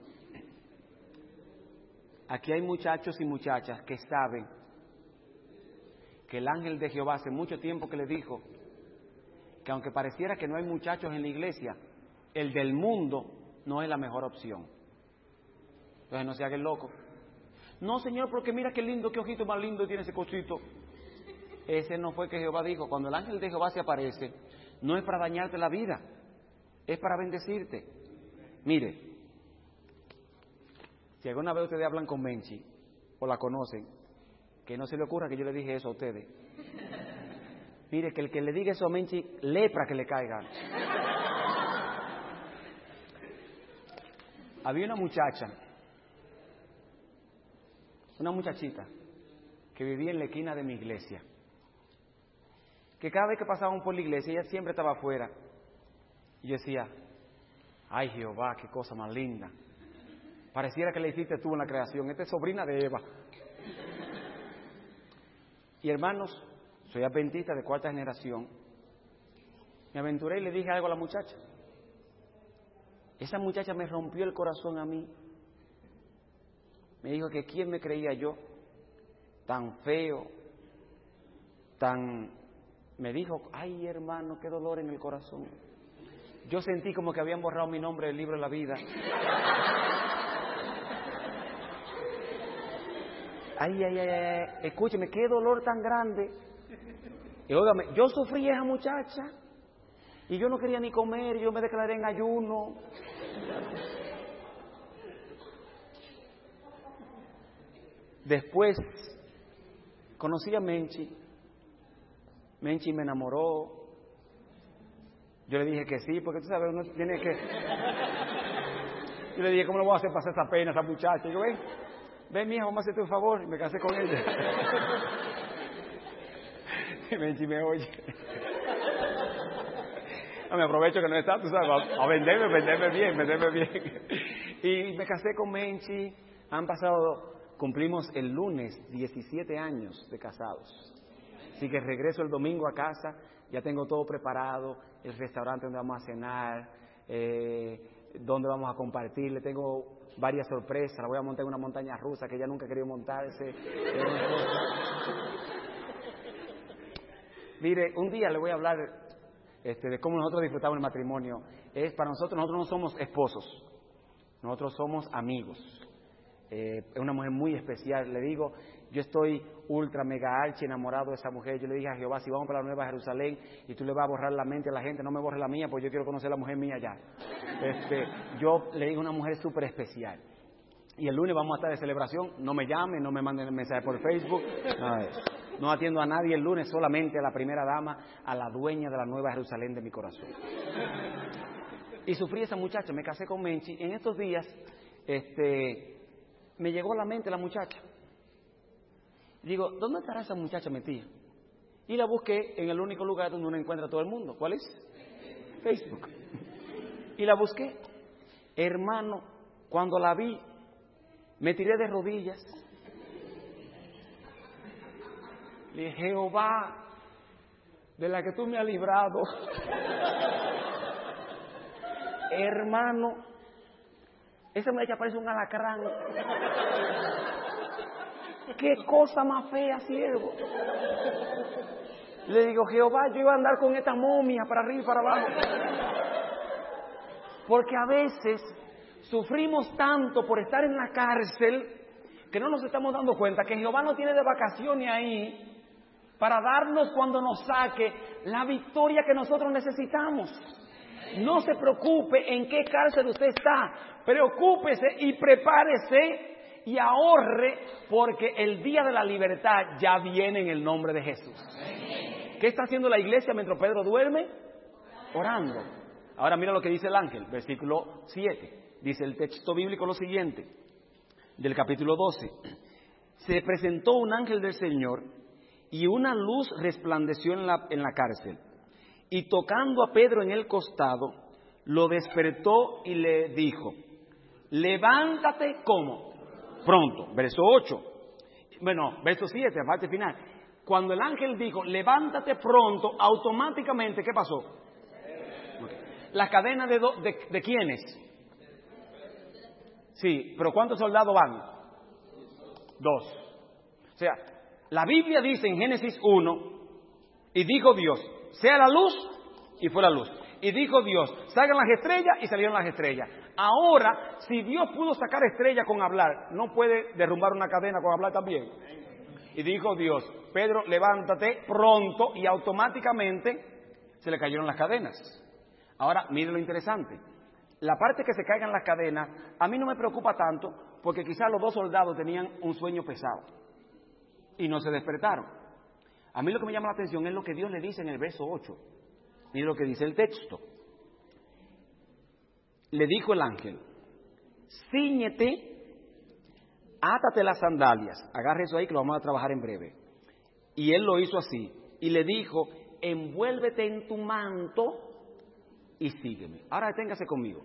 Aquí hay muchachos y muchachas que saben que el ángel de Jehová hace mucho tiempo que le dijo que aunque pareciera que no hay muchachos en la iglesia, el del mundo no es la mejor opción. Entonces no se haga el loco. No, Señor, porque mira qué lindo, qué ojito más lindo tiene ese cosito. Ese no fue que Jehová dijo. Cuando el ángel de Jehová se aparece, no es para dañarte la vida, es para bendecirte. Mire, si alguna vez ustedes hablan con Menchi o la conocen, que no se le ocurra que yo le dije eso a ustedes. Mire, que el que le diga eso a Menchi, lepra que le caiga. Había una muchachita, que vivía en la esquina de mi iglesia, que cada vez que pasábamos por la iglesia, ella siempre estaba afuera. Y yo decía, ay Jehová, qué cosa más linda. Pareciera que le hiciste tú en la creación. Esta es sobrina de Eva. Y hermanos, soy adventista de 4ª generación. Me aventuré y le dije algo a la muchacha. Esa muchacha me rompió el corazón a mí. Me dijo que quién me creía yo, tan feo, Me dijo, ay hermano, qué dolor en el corazón. Yo sentí como que habían borrado mi nombre del libro de la vida. Ay, escúcheme, qué dolor tan grande. Y óigame, yo sufrí a esa muchacha y yo no quería ni comer, yo me declaré en ayuno. Después conocí a Menchi. Menchi me enamoró. Yo le dije que sí, porque tú sabes, uno tiene que... Yo le dije, ¿cómo le voy a hacer pasar esa pena a esa muchacha? Y yo, ven mija, vamos a hacerte un favor. Y me casé con ella. Y Menchi me oye. No, me aprovecho que no está, tú sabes, a venderme bien. Y me casé con Menchi. Cumplimos el lunes 17 años de casados. Así que regreso el domingo a casa, ya tengo todo preparado, el restaurante donde vamos a cenar, donde vamos a compartir, le tengo varias sorpresas, la voy a montar en una montaña rusa que ella nunca ha querido montarse. Mire, un día le voy a hablar de cómo nosotros disfrutamos el matrimonio. Para nosotros no somos esposos, nosotros somos amigos. Es una mujer muy especial, le digo, yo estoy ultra mega archi enamorado de esa mujer. Yo le dije a Jehová, si vamos para la Nueva Jerusalén y tú le vas a borrar la mente a la gente, no me borres la mía, porque yo quiero conocer a la mujer mía ya. Yo le digo una mujer súper especial. Y el lunes vamos a estar de celebración, no me llamen, no me manden mensajes por Facebook, nada de eso. No atiendo a nadie el lunes, solamente a la primera dama, a la dueña de la Nueva Jerusalén de mi corazón. Y sufrí esa muchacha, me casé con Menchi. En estos días, me llegó a la mente la muchacha. Digo, ¿dónde estará esa muchacha metida? Y la busqué en el único lugar donde uno encuentra a todo el mundo. ¿Cuál es? Facebook. Y la busqué. Hermano, cuando la vi, me tiré de rodillas. Le dije, Jehová, de la que tú me has librado. Hermano, esa muchacha parece un alacrán. ¡Qué cosa más fea, siervo! Le digo, Jehová, yo iba a andar con esta momia para arriba y para abajo. Porque a veces sufrimos tanto por estar en la cárcel que no nos estamos dando cuenta que Jehová no tiene de vacaciones ahí para darnos cuando nos saque la victoria que nosotros necesitamos. No se preocupe en qué cárcel usted está, preocúpese y prepárese y ahorre, porque el día de la libertad ya viene en el nombre de Jesús. ¿Qué está haciendo la iglesia mientras Pedro duerme? Orando. Ahora mira lo que dice el ángel, versículo 7. Dice el texto bíblico lo siguiente, del capítulo 12. Se presentó un ángel del Señor y una luz resplandeció en la cárcel. Y tocando a Pedro en el costado, lo despertó y le dijo, levántate, ¿cómo? Pronto. Verso 8. Bueno, verso 7, parte final. Cuando el ángel dijo, levántate pronto, automáticamente, ¿qué pasó? ¿Las cadenas de quiénes? Sí, pero ¿cuántos soldados van? 2. O sea, la Biblia dice en Génesis 1, y dijo Dios, sea la luz, y fue la luz. Y dijo Dios, salgan las estrellas, y salieron las estrellas. Ahora, si Dios pudo sacar estrellas con hablar, ¿no puede derrumbar una cadena con hablar también? Y dijo Dios, Pedro, levántate pronto, y automáticamente se le cayeron las cadenas. Ahora, mire lo interesante. La parte que se caigan las cadenas, a mí no me preocupa tanto, porque quizás los 2 soldados tenían un sueño pesado y no se despertaron. A mí lo que me llama la atención es lo que Dios le dice en el verso 8. Mire lo que dice el texto. Le dijo el ángel, cíñete, átate las sandalias. Agarre eso ahí que lo vamos a trabajar en breve. Y él lo hizo así. Y le dijo, envuélvete en tu manto y sígueme. Ahora deténgase conmigo.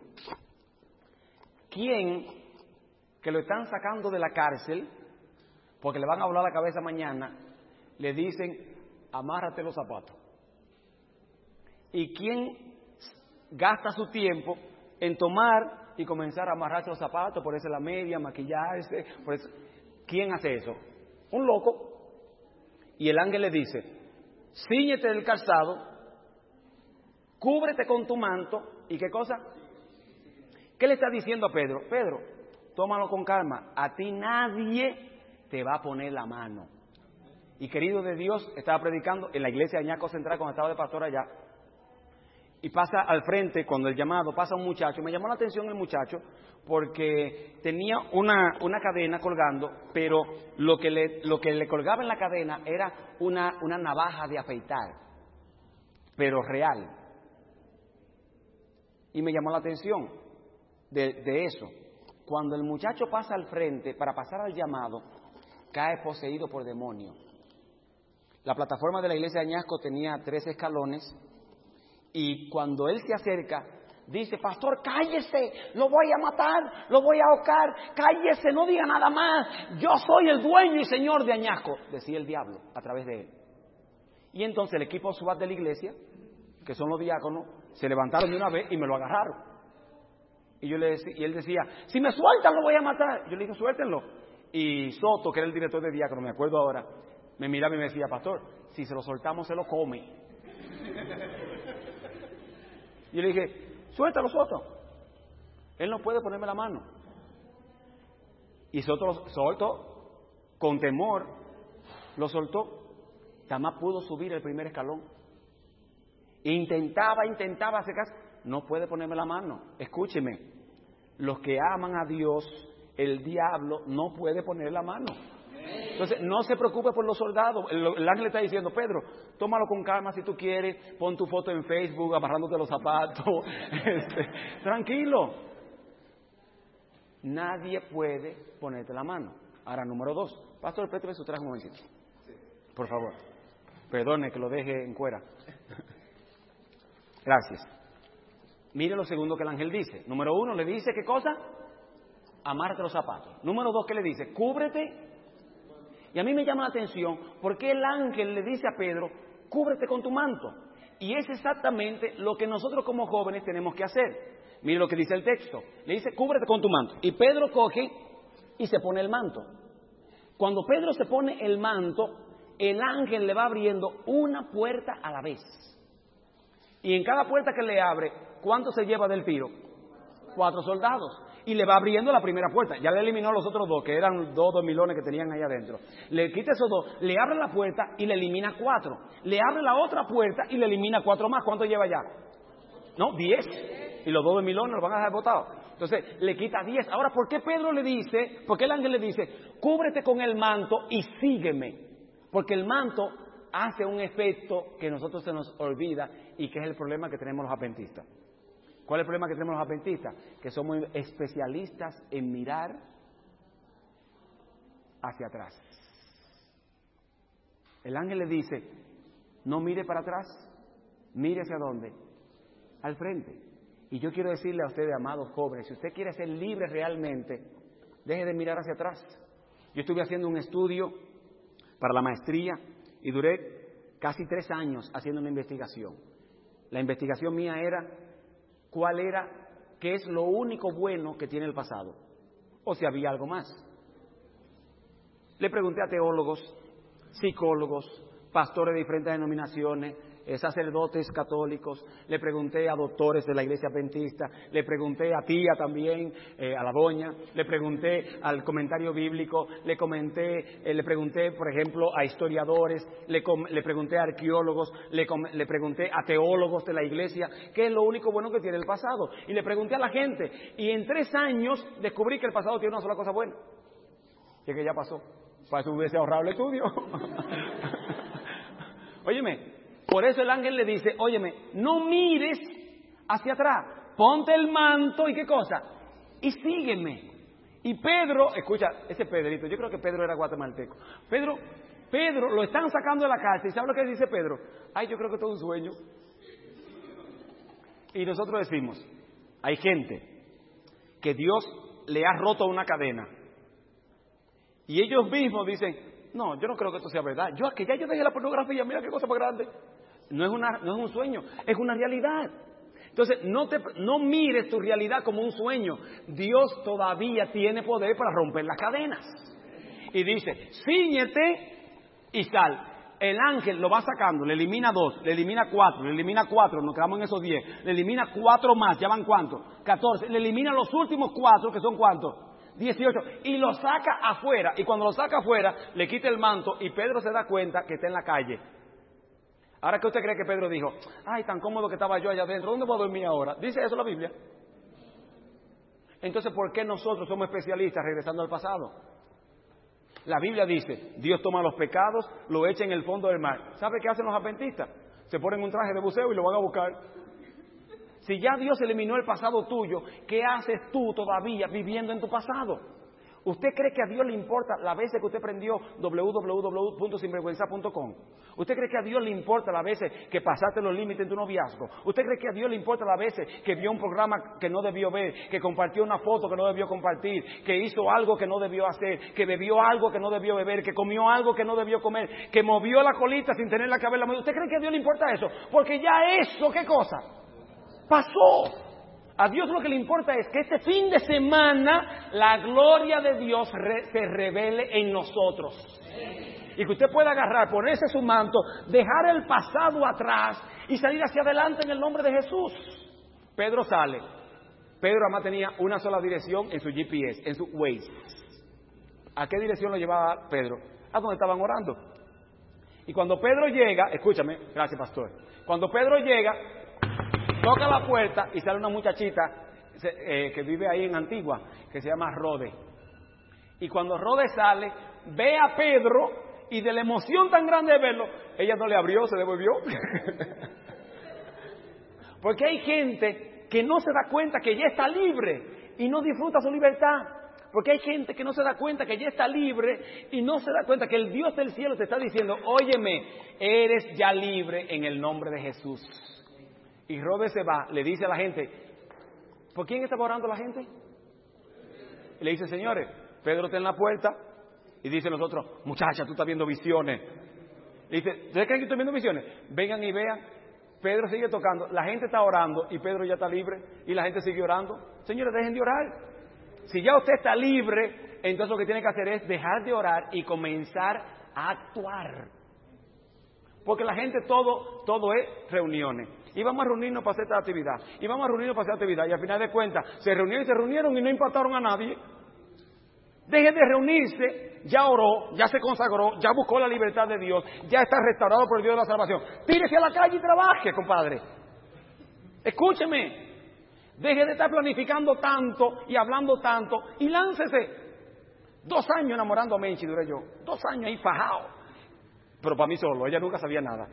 ¿Quién que lo están sacando de la cárcel, porque le van a volar la cabeza mañana, le dicen, amárrate los zapatos? ¿Y quién gasta su tiempo en tomar y comenzar a amarrarse los zapatos, ponerse la media, maquillarse? Por eso, ¿quién hace eso? Un loco. Y el ángel le dice, cíñete del calzado, cúbrete con tu manto, ¿y qué cosa? ¿Qué le está diciendo a Pedro? Pedro, tómalo con calma, a ti nadie te va a poner la mano. Y querido de Dios, estaba predicando en la iglesia de Añasco Central cuando estaba de pastor allá, y pasa al frente, cuando el llamado, pasa un muchacho. Me llamó la atención el muchacho porque tenía una cadena colgando, pero lo que le colgaba en la cadena era una navaja de afeitar, pero real. Y me llamó la atención de eso. Cuando el muchacho pasa al frente para pasar al llamado, cae poseído por demonios. La plataforma de la iglesia de Añasco tenía 3 escalones. Y cuando él se acerca, dice, pastor, cállese, lo voy a matar, lo voy a ahorcar, cállese, no diga nada más, yo soy el dueño y señor de Añasco, decía el diablo a través de él. Y entonces el equipo SWAT de la iglesia, que son los diáconos, se levantaron de una vez y me lo agarraron. Y él decía, si me sueltan lo voy a matar. Yo le dije, suéltenlo. Y Soto, que era el director de diácono, me acuerdo ahora, me miraba y me decía, pastor, si se lo soltamos se lo come. Y le dije, suéltalo, Soto. Él no puede ponerme la mano. Y Soto lo soltó, con temor, lo soltó. Jamás pudo subir el primer escalón. Intentaba acercarse. No puede ponerme la mano. Escúcheme, los que aman a Dios, el diablo no puede poner la mano. Entonces, no se preocupe por los soldados. El ángel le está diciendo, Pedro, tómalo con calma si tú quieres, pon tu foto en Facebook amarrándote los zapatos. Tranquilo. Nadie puede ponerte la mano. Ahora, número 2. Pastor, préstame su traje un momentito. Por favor. Perdone que lo deje en cuera. Gracias. Mire lo segundo que el ángel dice. Número 1, le dice, ¿qué cosa? Amárrate los zapatos. Número 2, ¿qué le dice? Cúbrete. Y a mí me llama la atención porque el ángel le dice a Pedro, cúbrete con tu manto. Y es exactamente lo que nosotros como jóvenes tenemos que hacer. Mire lo que dice el texto. Le dice, cúbrete con tu manto. Y Pedro coge y se pone el manto. Cuando Pedro se pone el manto, el ángel le va abriendo una puerta a la vez. Y en cada puerta que le abre, ¿cuánto se lleva del tiro? 4 soldados. y le va abriendo la primera puerta. Ya le eliminó los otros dos, que eran dos dormilones que tenían ahí adentro. Le quita esos dos, le abre la puerta y le elimina 4. Le abre la otra puerta y le elimina 4 más. ¿Cuánto lleva ya? No, 10. Y los dos dormilones los van a dejar botados. Entonces, le quita 10. Ahora, ¿por qué Pedro le dice, por qué el ángel le dice, cúbrete con el manto y sígueme? Porque el manto hace un efecto que a nosotros se nos olvida y que es el problema que tenemos los adventistas. ¿Cuál es el problema que tenemos los adventistas? Que somos especialistas en mirar hacia atrás. El ángel le dice, no mire para atrás, mire hacia dónde, al frente. Y yo quiero decirle a ustedes, amados jóvenes, si usted quiere ser libre realmente, deje de mirar hacia atrás. Yo estuve haciendo un estudio para la maestría y duré casi 3 años haciendo una investigación. La investigación mía era qué es lo único bueno que tiene el pasado, o si había algo más. Le pregunté a teólogos, psicólogos, pastores de diferentes denominaciones, sacerdotes católicos, le pregunté a doctores de la iglesia adventista, le pregunté a tía también, a la doña, le pregunté al comentario bíblico, le pregunté, por ejemplo, a historiadores, le pregunté a arqueólogos, le pregunté a teólogos de la iglesia, ¿qué es lo único bueno que tiene el pasado? Y le pregunté a la gente, y en 3 años descubrí que el pasado tiene una sola cosa buena, que ya pasó. Para eso hubiese ahorrado el estudio. Óyeme, por eso el ángel le dice, óyeme, no mires hacia atrás, ponte el manto y qué cosa, y sígueme. Y Pedro, escucha, ese Pedrito, yo creo que Pedro era guatemalteco. Pedro lo están sacando de la cárcel, ¿y sabe lo que dice Pedro? Ay, yo creo que todo es un sueño. Y nosotros decimos, hay gente que Dios le ha roto una cadena. Y ellos mismos dicen, no, yo no creo que esto sea verdad. Ya yo dejé la pornografía, mira qué cosa más grande. No es un sueño, es una realidad. Entonces, no mires tu realidad como un sueño. Dios todavía tiene poder para romper las cadenas. Y dice, cíñete y sal. El ángel lo va sacando, le elimina 2, le elimina 4, le elimina 4, nos quedamos en esos 10. Le elimina 4 más, ¿ya van cuántos? 14. Le elimina los últimos 4, que son ¿cuántos? 18, y lo saca afuera, y cuando lo saca afuera, le quita el manto, y Pedro se da cuenta que está en la calle. Ahora, ¿qué usted cree que Pedro dijo? Ay, tan cómodo que estaba yo allá adentro, ¿dónde voy a dormir ahora? ¿Dice eso la Biblia? Entonces, ¿por qué nosotros somos especialistas regresando al pasado? La Biblia dice, Dios toma los pecados, lo echa en el fondo del mar. ¿Sabe qué hacen los adventistas? Se ponen un traje de buceo y lo van a buscar. Si ya Dios eliminó el pasado tuyo, ¿qué haces tú todavía viviendo en tu pasado? ¿Usted cree que a Dios le importa las veces que usted prendió www.sinvergüenza.com? ¿Usted cree que a Dios le importa las veces que pasaste los límites en tu noviazgo? ¿Usted cree que a Dios le importa las veces que vio un programa que no debió ver, que compartió una foto que no debió compartir, que hizo algo que no debió hacer, que bebió algo que no debió beber, que comió algo que no debió comer, que movió la colita sin tenerla que haberla movido? ¿Usted cree que a Dios le importa eso? Porque ya eso, ¿qué cosa? Pasó. A Dios lo que le importa es que este fin de semana la gloria de Dios se revele en nosotros. Y que usted pueda agarrar, ponerse su manto, dejar el pasado atrás y salir hacia adelante en el nombre de Jesús. Pedro sale. Pedro además tenía una sola dirección en su GPS, en su Waze. ¿A qué dirección lo llevaba Pedro? A donde estaban orando. Y cuando Pedro llega, escúchame, gracias pastor. Cuando Pedro llega, toca la puerta y sale una muchachita que vive ahí en Antigua, que se llama Rode. Y cuando Rode sale, ve a Pedro y de la emoción tan grande de verlo, ella no le abrió, se devolvió. Porque hay gente que no se da cuenta que ya está libre y no disfruta su libertad. Porque hay gente que no se da cuenta que ya está libre y no se da cuenta que el Dios del cielo te está diciendo, óyeme, eres ya libre en el nombre de Jesús. Y Rode se va, le dice a la gente, ¿por quién estaba orando la gente? Y le dice, señores, Pedro está en la puerta. Y dice nosotros, muchacha, tú estás viendo visiones. Y dice, ¿ustedes creen que estoy viendo visiones? Vengan y vean. Pedro sigue tocando, la gente está orando y Pedro ya está libre y la gente sigue orando. Señores, dejen de orar. Si ya usted está libre, entonces lo que tiene que hacer es dejar de orar y comenzar a actuar. Porque la gente todo es reuniones. vamos a reunirnos para hacer esta actividad, y vamos a reunirnos para hacer esta actividad, y al final de cuentas se reunieron y no impactaron a nadie. Deje de reunirse, ya oró, ya se consagró, ya buscó la libertad de Dios, ya está restaurado por el Dios de la salvación. Tírese a la calle y trabaje, compadre. Escúcheme, deje de estar planificando tanto y hablando tanto y láncese. 2 años enamorando a Menchi, duré yo. 2 años ahí fajado. Pero para mí solo, ella nunca sabía nada.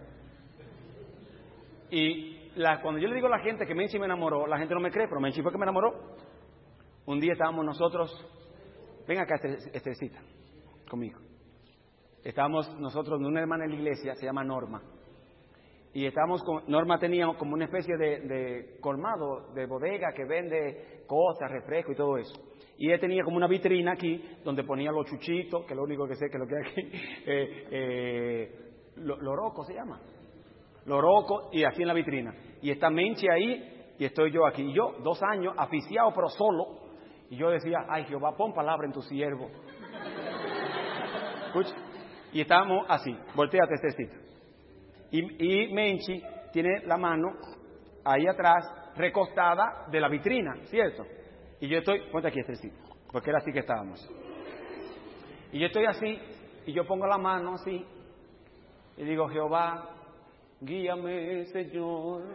Y cuando yo le digo a la gente que Menchi me enamoró, la gente no me cree, pero Menchi fue que me enamoró. Un día estábamos nosotros, ven acá, Estrecita, conmigo. Estábamos nosotros de una hermana en la iglesia, se llama Norma. Y Norma tenía como una especie de colmado, de bodega que vende cosas, refresco y todo eso. Y ella tenía como una vitrina aquí donde ponía los chuchitos, que es lo único que sé que es lo que hay aquí. Loroco se llama. Loroco, y así en la vitrina. Y está Menchi ahí y estoy yo aquí. Y yo, 2 años, aficiado pero solo. Y yo decía, ay Jehová, pon palabra en tu siervo. Escucha. Y estábamos así, volteate, Estecita. Y Menchi tiene la mano ahí atrás, recostada de la vitrina, ¿cierto? Y yo estoy, ponte aquí, Estecita, porque era así que estábamos. Y yo estoy así, y yo pongo la mano así, y digo, Jehová, guíame, Señor.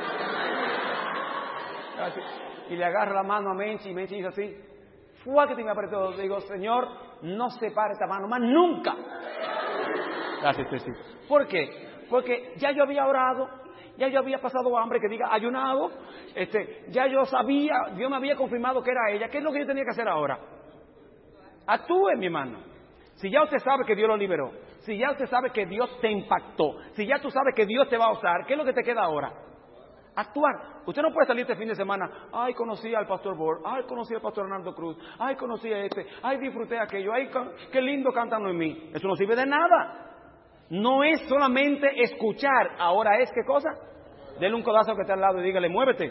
Así. Y le agarro la mano a Menchi, y Menchi dice así, fue que me apretó. Digo, Señor, no separe esta mano más nunca. Gracias, Estecita. ¿Por qué? Porque ya yo había orado, ya yo había pasado hambre, que diga ayunado, ya yo sabía, Dios me había confirmado que era ella. ¿Qué es lo que yo tenía que hacer ahora? Actúe, mi hermano. Si ya usted sabe que Dios lo liberó, si ya usted sabe que Dios te impactó, si ya tú sabes que Dios te va a usar, ¿qué es lo que te queda ahora? Actuar. Usted no puede salir este fin de semana, ay, conocí al pastor Bor, ay, conocí al pastor Arnaldo Cruz, ay, conocí a ay, disfruté aquello, ay, qué lindo cantan en mí. Eso no sirve de nada. No es solamente escuchar, ahora es, ¿qué cosa? Dele un codazo que está al lado y dígale, muévete.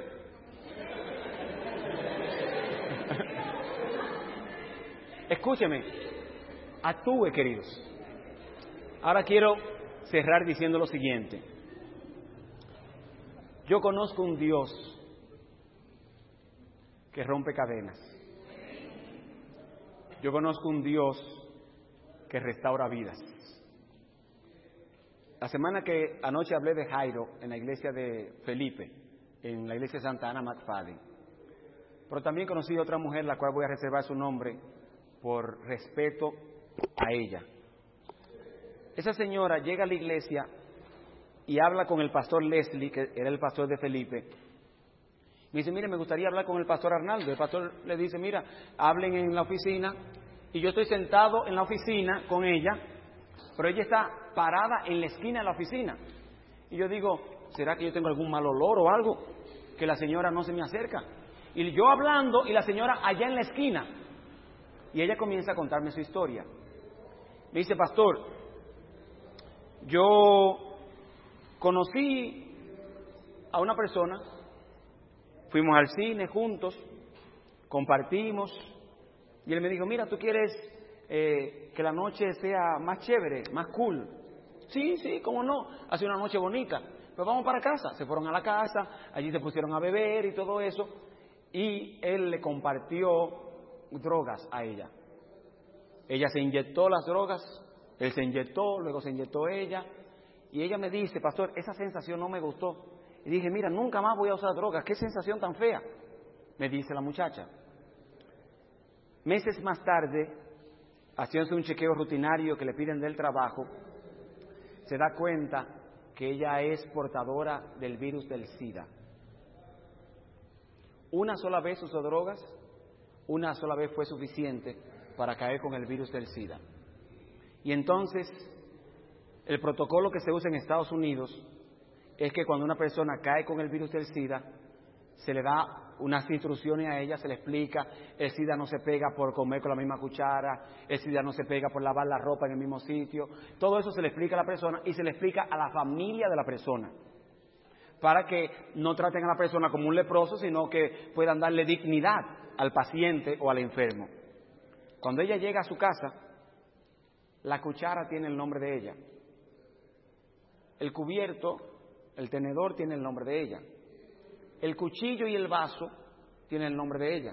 Escúcheme, actúe, queridos. Ahora quiero cerrar diciendo lo siguiente. Yo conozco un Dios que rompe cadenas. Yo conozco un Dios que restaura vidas. La semana que anoche hablé de Jairo en la iglesia de Felipe, en la iglesia de Santa Ana McFadden, pero también conocí a otra mujer, la cual voy a reservar su nombre por respeto a ella. Esa señora llega a la iglesia y habla con el pastor Leslie, que era el pastor de Felipe. Me dice, mire, me gustaría hablar con el pastor Arnaldo. El pastor le dice, mira, hablen en la oficina. Y yo estoy sentado en la oficina con ella, pero ella está parada en la esquina de la oficina. Y yo digo, ¿será que yo tengo algún mal olor o algo? Que la señora no se me acerca. Y yo hablando y la señora allá en la esquina. Y ella comienza a contarme su historia. Me dice, pastor, yo conocí a una persona, fuimos al cine juntos, compartimos, y él me dijo, mira, ¿tú quieres que la noche sea más chévere, más cool? Sí, cómo no, hace una noche bonita, pues vamos para casa. Se fueron a la casa, allí se pusieron a beber y todo eso, y él le compartió drogas a ella. Ella se inyectó las drogas, él se inyectó, luego se inyectó ella, y ella me dice, pastor, esa sensación no me gustó. Y dije, mira, nunca más voy a usar drogas, qué sensación tan fea, me dice la muchacha. Meses más tarde, haciéndose un chequeo rutinario que le piden del trabajo, se da cuenta que ella es portadora del virus del SIDA. Una sola vez usó drogas, una sola vez fue suficiente para caer con el virus del SIDA. Y entonces, el protocolo que se usa en Estados Unidos es que cuando una persona cae con el virus del SIDA, se le da unas instrucciones a ella, se le explica, el SIDA no se pega por comer con la misma cuchara, el SIDA no se pega por lavar la ropa en el mismo sitio, todo eso se le explica a la persona y se le explica a la familia de la persona, para que no traten a la persona como un leproso, sino que puedan darle dignidad al paciente o al enfermo. Cuando ella llega a su casa, la cuchara tiene el nombre de ella, el cubierto El tenedor tiene el nombre de ella. El cuchillo y el vaso tienen el nombre de ella.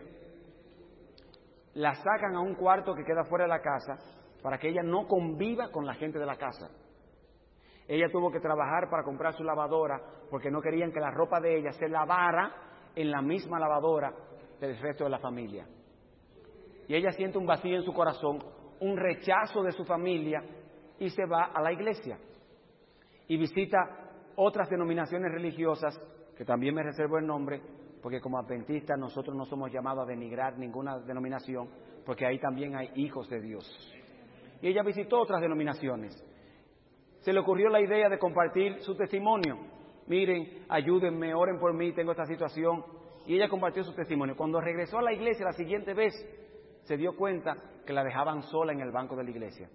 La sacan a un cuarto que queda fuera de la casa para que ella no conviva con la gente de la casa. Ella tuvo que trabajar para comprar su lavadora porque no querían que la ropa de ella se lavara en la misma lavadora del resto de la familia. Y ella siente un vacío en su corazón, un rechazo de su familia y se va a la iglesia. Y visita otras denominaciones religiosas, que también me reservo el nombre, porque como adventistas nosotros no somos llamados a denigrar ninguna denominación, porque ahí también hay hijos de Dios. Y ella visitó otras denominaciones. Se le ocurrió la idea de compartir su testimonio. Miren, ayúdenme, oren por mí, tengo esta situación. Y ella compartió su testimonio. Cuando regresó a la iglesia la siguiente vez, se dio cuenta que la dejaban sola en el banco de la iglesia.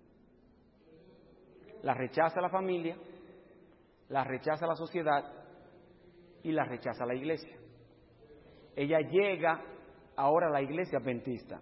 La rechaza la familia, la rechaza la sociedad y la rechaza la iglesia. Ella llega ahora a la iglesia adventista.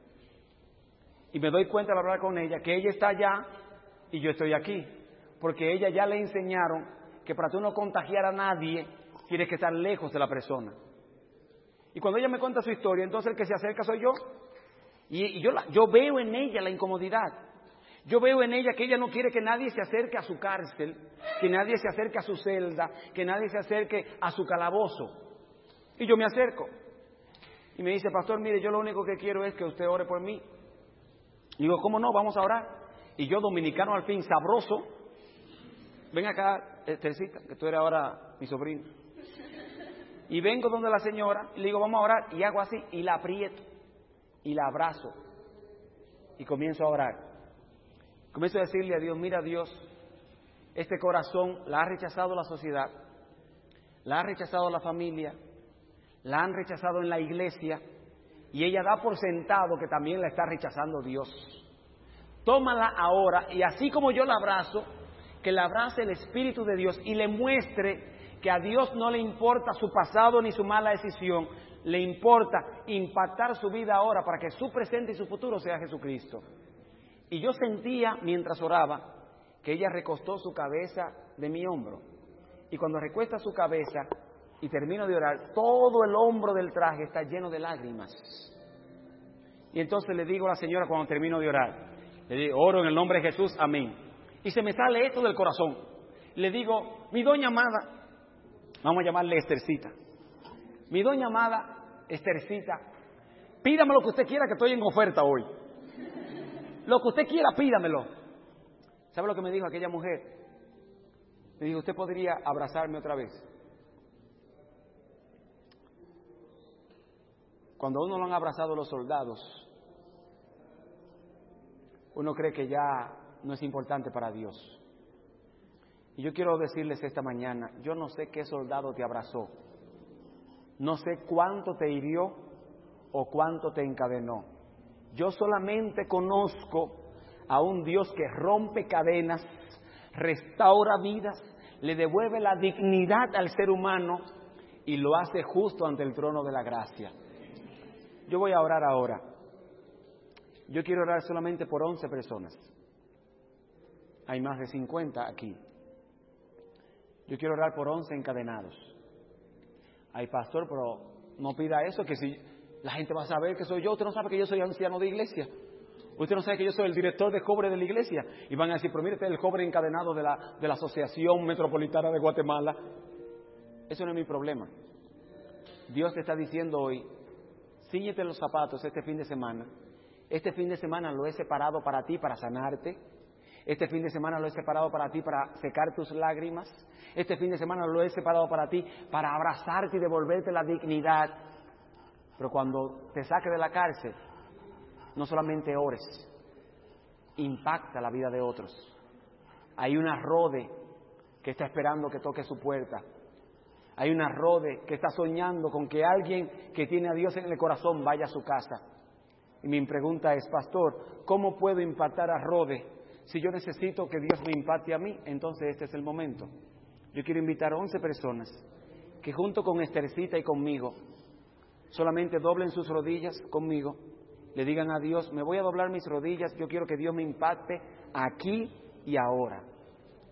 Y me doy cuenta al hablar con ella que ella está allá y yo estoy aquí. Porque ella ya le enseñaron que para tú no contagiar a nadie, tienes que estar lejos de la persona. Y cuando ella me cuenta su historia, entonces el que se acerca soy yo. Y yo veo en ella la incomodidad. Yo veo en ella que ella no quiere que nadie se acerque a su cárcel, que nadie se acerque a su celda, que nadie se acerque a su calabozo. Y yo me acerco. Y me dice, pastor, mire, yo lo único que quiero es que usted ore por mí. Y digo, ¿cómo no? Vamos a orar. Y yo, dominicano al fin, sabroso, ven acá, Tercita, que tú eres ahora mi sobrino. Y vengo donde la señora, y le digo, vamos a orar, y hago así, y la aprieto, y la abrazo, y comienzo a orar. Comienzo a decirle a Dios, mira Dios, este corazón la ha rechazado la sociedad, la ha rechazado la familia, la han rechazado en la iglesia, y ella da por sentado que también la está rechazando Dios. Tómala ahora, y así como yo la abrazo, que la abrace el Espíritu de Dios y le muestre que a Dios no le importa su pasado ni su mala decisión, le importa impactar su vida ahora para que su presente y su futuro sea Jesucristo. Y yo sentía, mientras oraba, que ella recostó su cabeza de mi hombro. Y cuando recuesta su cabeza y termino de orar, todo el hombro del traje está lleno de lágrimas. Y entonces le digo a la señora cuando termino de orar, le digo, oro en el nombre de Jesús, amén. Y se me sale esto del corazón. Le digo, mi doña amada, vamos a llamarle Estercita. Mi doña amada, Estercita, pídame lo que usted quiera que estoy en oferta hoy. Lo que usted quiera, pídamelo. ¿Sabe lo que me dijo aquella mujer? Me dijo, ¿usted podría abrazarme otra vez? Cuando a uno lo han abrazado los soldados, uno cree que ya no es importante para Dios. Y yo quiero decirles esta mañana, yo no sé qué soldado te abrazó, no sé cuánto te hirió o cuánto te encadenó. Yo solamente conozco a un Dios que rompe cadenas, restaura vidas, le devuelve la dignidad al ser humano y lo hace justo ante el trono de la gracia. Yo voy a orar ahora. Yo quiero orar solamente por 11 personas. Hay más de 50 aquí. Yo quiero orar por 11 encadenados. Ay, pastor, pero no pida eso, que si la gente va a saber que soy yo. Usted no sabe que yo soy anciano de iglesia. Usted no sabe que yo soy el director de cobre de la iglesia. Y van a decir, pero mire, este es el cobre encadenado de la Asociación Metropolitana de Guatemala. Eso no es mi problema. Dios te está diciendo hoy, cíñete los zapatos este fin de semana. Este fin de semana lo he separado para ti, para sanarte. Este fin de semana lo he separado para ti, para secar tus lágrimas. Este fin de semana lo he separado para ti, para abrazarte y devolverte la dignidad. Pero cuando te saque de la cárcel, no solamente ores, impacta la vida de otros. Hay una Rode que está esperando que toque su puerta. Hay una Rode que está soñando con que alguien que tiene a Dios en el corazón vaya a su casa. Y mi pregunta es, pastor, ¿cómo puedo impactar a Rode? Si yo necesito que Dios me impacte a mí, entonces este es el momento. Yo quiero invitar a 11 personas que junto con Estercita y conmigo, solamente doblen sus rodillas conmigo, le digan a Dios, me voy a doblar mis rodillas, yo quiero que Dios me impacte aquí y ahora.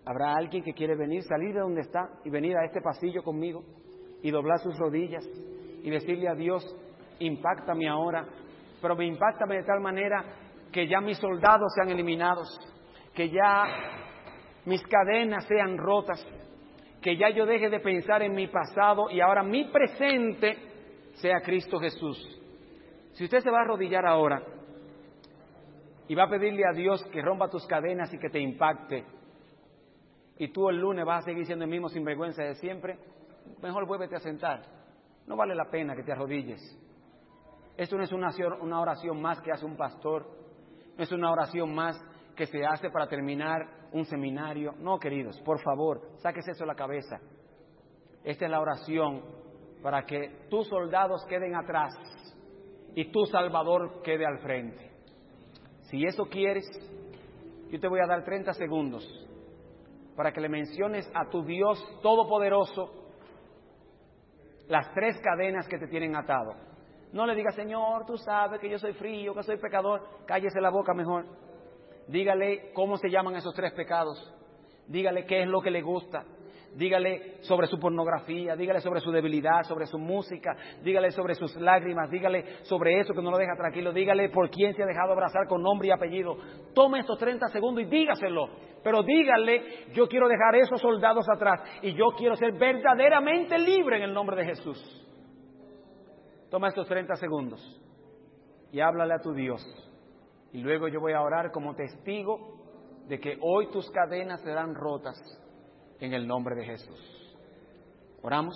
Habrá alguien que quiere venir, salir de donde está y venir a este pasillo conmigo y doblar sus rodillas y decirle a Dios, impáctame ahora, pero me impáctame de tal manera que ya mis soldados sean eliminados, que ya mis cadenas sean rotas, que ya yo deje de pensar en mi pasado y ahora mi presente sea Cristo Jesús. Si usted se va a arrodillar ahora y va a pedirle a Dios que rompa tus cadenas y que te impacte, y tú el lunes vas a seguir siendo el mismo sinvergüenza de siempre, mejor vuélvete a sentar. No vale la pena que te arrodilles. Esto no es una oración más que hace un pastor, no es una oración más que se hace para terminar un seminario. No, queridos, por favor, sáquese eso de la cabeza. Esta es la oración para que tus soldados queden atrás y tu Salvador quede al frente. Si eso quieres, yo te voy a dar 30 segundos para que le menciones a tu Dios Todopoderoso las 3 cadenas que te tienen atado. No le digas, Señor, tú sabes que yo soy frío, que soy pecador. Cállese la boca mejor. Dígale cómo se llaman esos 3 pecados. Dígale qué es lo que le gusta. Dígale sobre su pornografía, dígale sobre su debilidad, sobre su música, dígale sobre sus lágrimas, dígale sobre eso que no lo deja tranquilo, dígale por quién se ha dejado abrazar con nombre y apellido. Tome estos 30 segundos y dígaselo, pero dígale, yo quiero dejar esos soldados atrás y yo quiero ser verdaderamente libre en el nombre de Jesús. Toma estos 30 segundos y háblale a tu Dios. Y luego yo voy a orar como testigo de que hoy tus cadenas serán rotas en el nombre de Jesús. Oramos.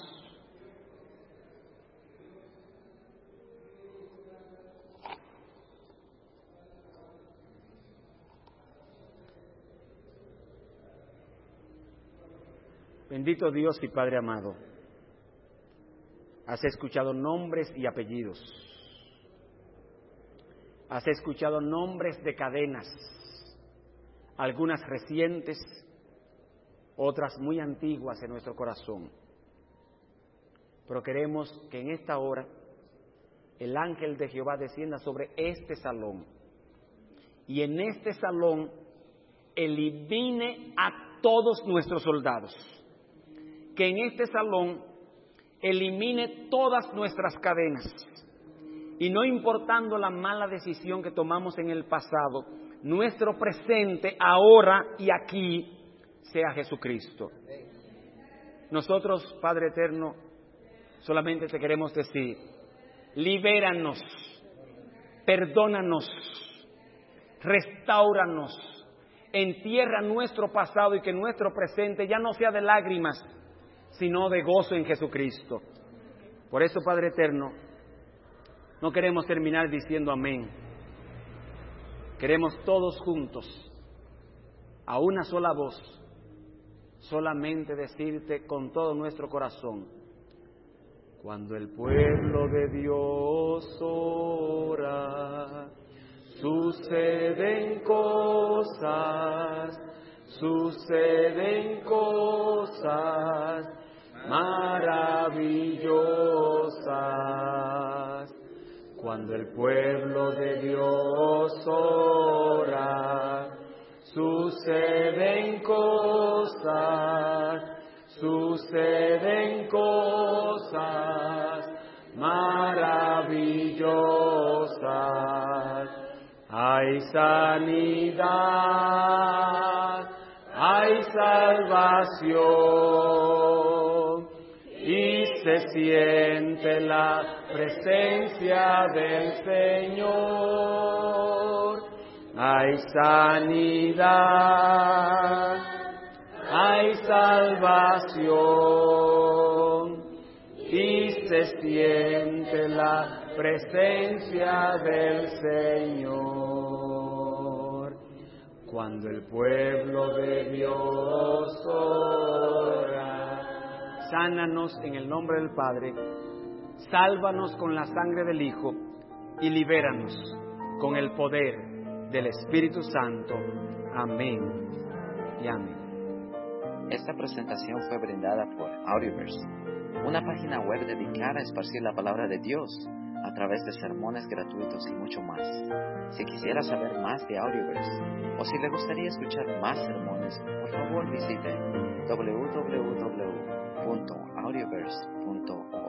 Bendito Dios y Padre amado, has escuchado nombres y apellidos. Has escuchado nombres de cadenas, algunas recientes, otras muy antiguas en nuestro corazón. Pero queremos que en esta hora el ángel de Jehová descienda sobre este salón y en este salón elimine a todos nuestros soldados. Que en este salón elimine todas nuestras cadenas y no importando la mala decisión que tomamos en el pasado, nuestro presente ahora y aquí sea Jesucristo. Nosotros, Padre eterno, solamente te queremos decir, libéranos, perdónanos, restáuranos, entierra nuestro pasado y que nuestro presente ya no sea de lágrimas, sino de gozo en Jesucristo. Por eso, Padre eterno, no queremos terminar diciendo amén. Queremos todos juntos, a una sola voz, solamente decirte con todo nuestro corazón: cuando el pueblo de Dios ora, suceden cosas maravillosas. Cuando el pueblo de Dios ora, suceden cosas maravillosas. Hay sanidad, hay salvación y se siente la presencia del Señor. Hay sanidad, hay salvación y se siente la presencia del Señor. Cuando el pueblo de Dios ora, sánanos en el nombre del Padre, sálvanos con la sangre del Hijo y libéranos con el poder del Espíritu Santo. Amén y amén. Esta presentación fue brindada por Audioverse, una página web dedicada a esparcir la palabra de Dios a través de sermones gratuitos y mucho más. Si quisiera saber más de Audioverse o si le gustaría escuchar más sermones, por favor visite www.audioverse.org.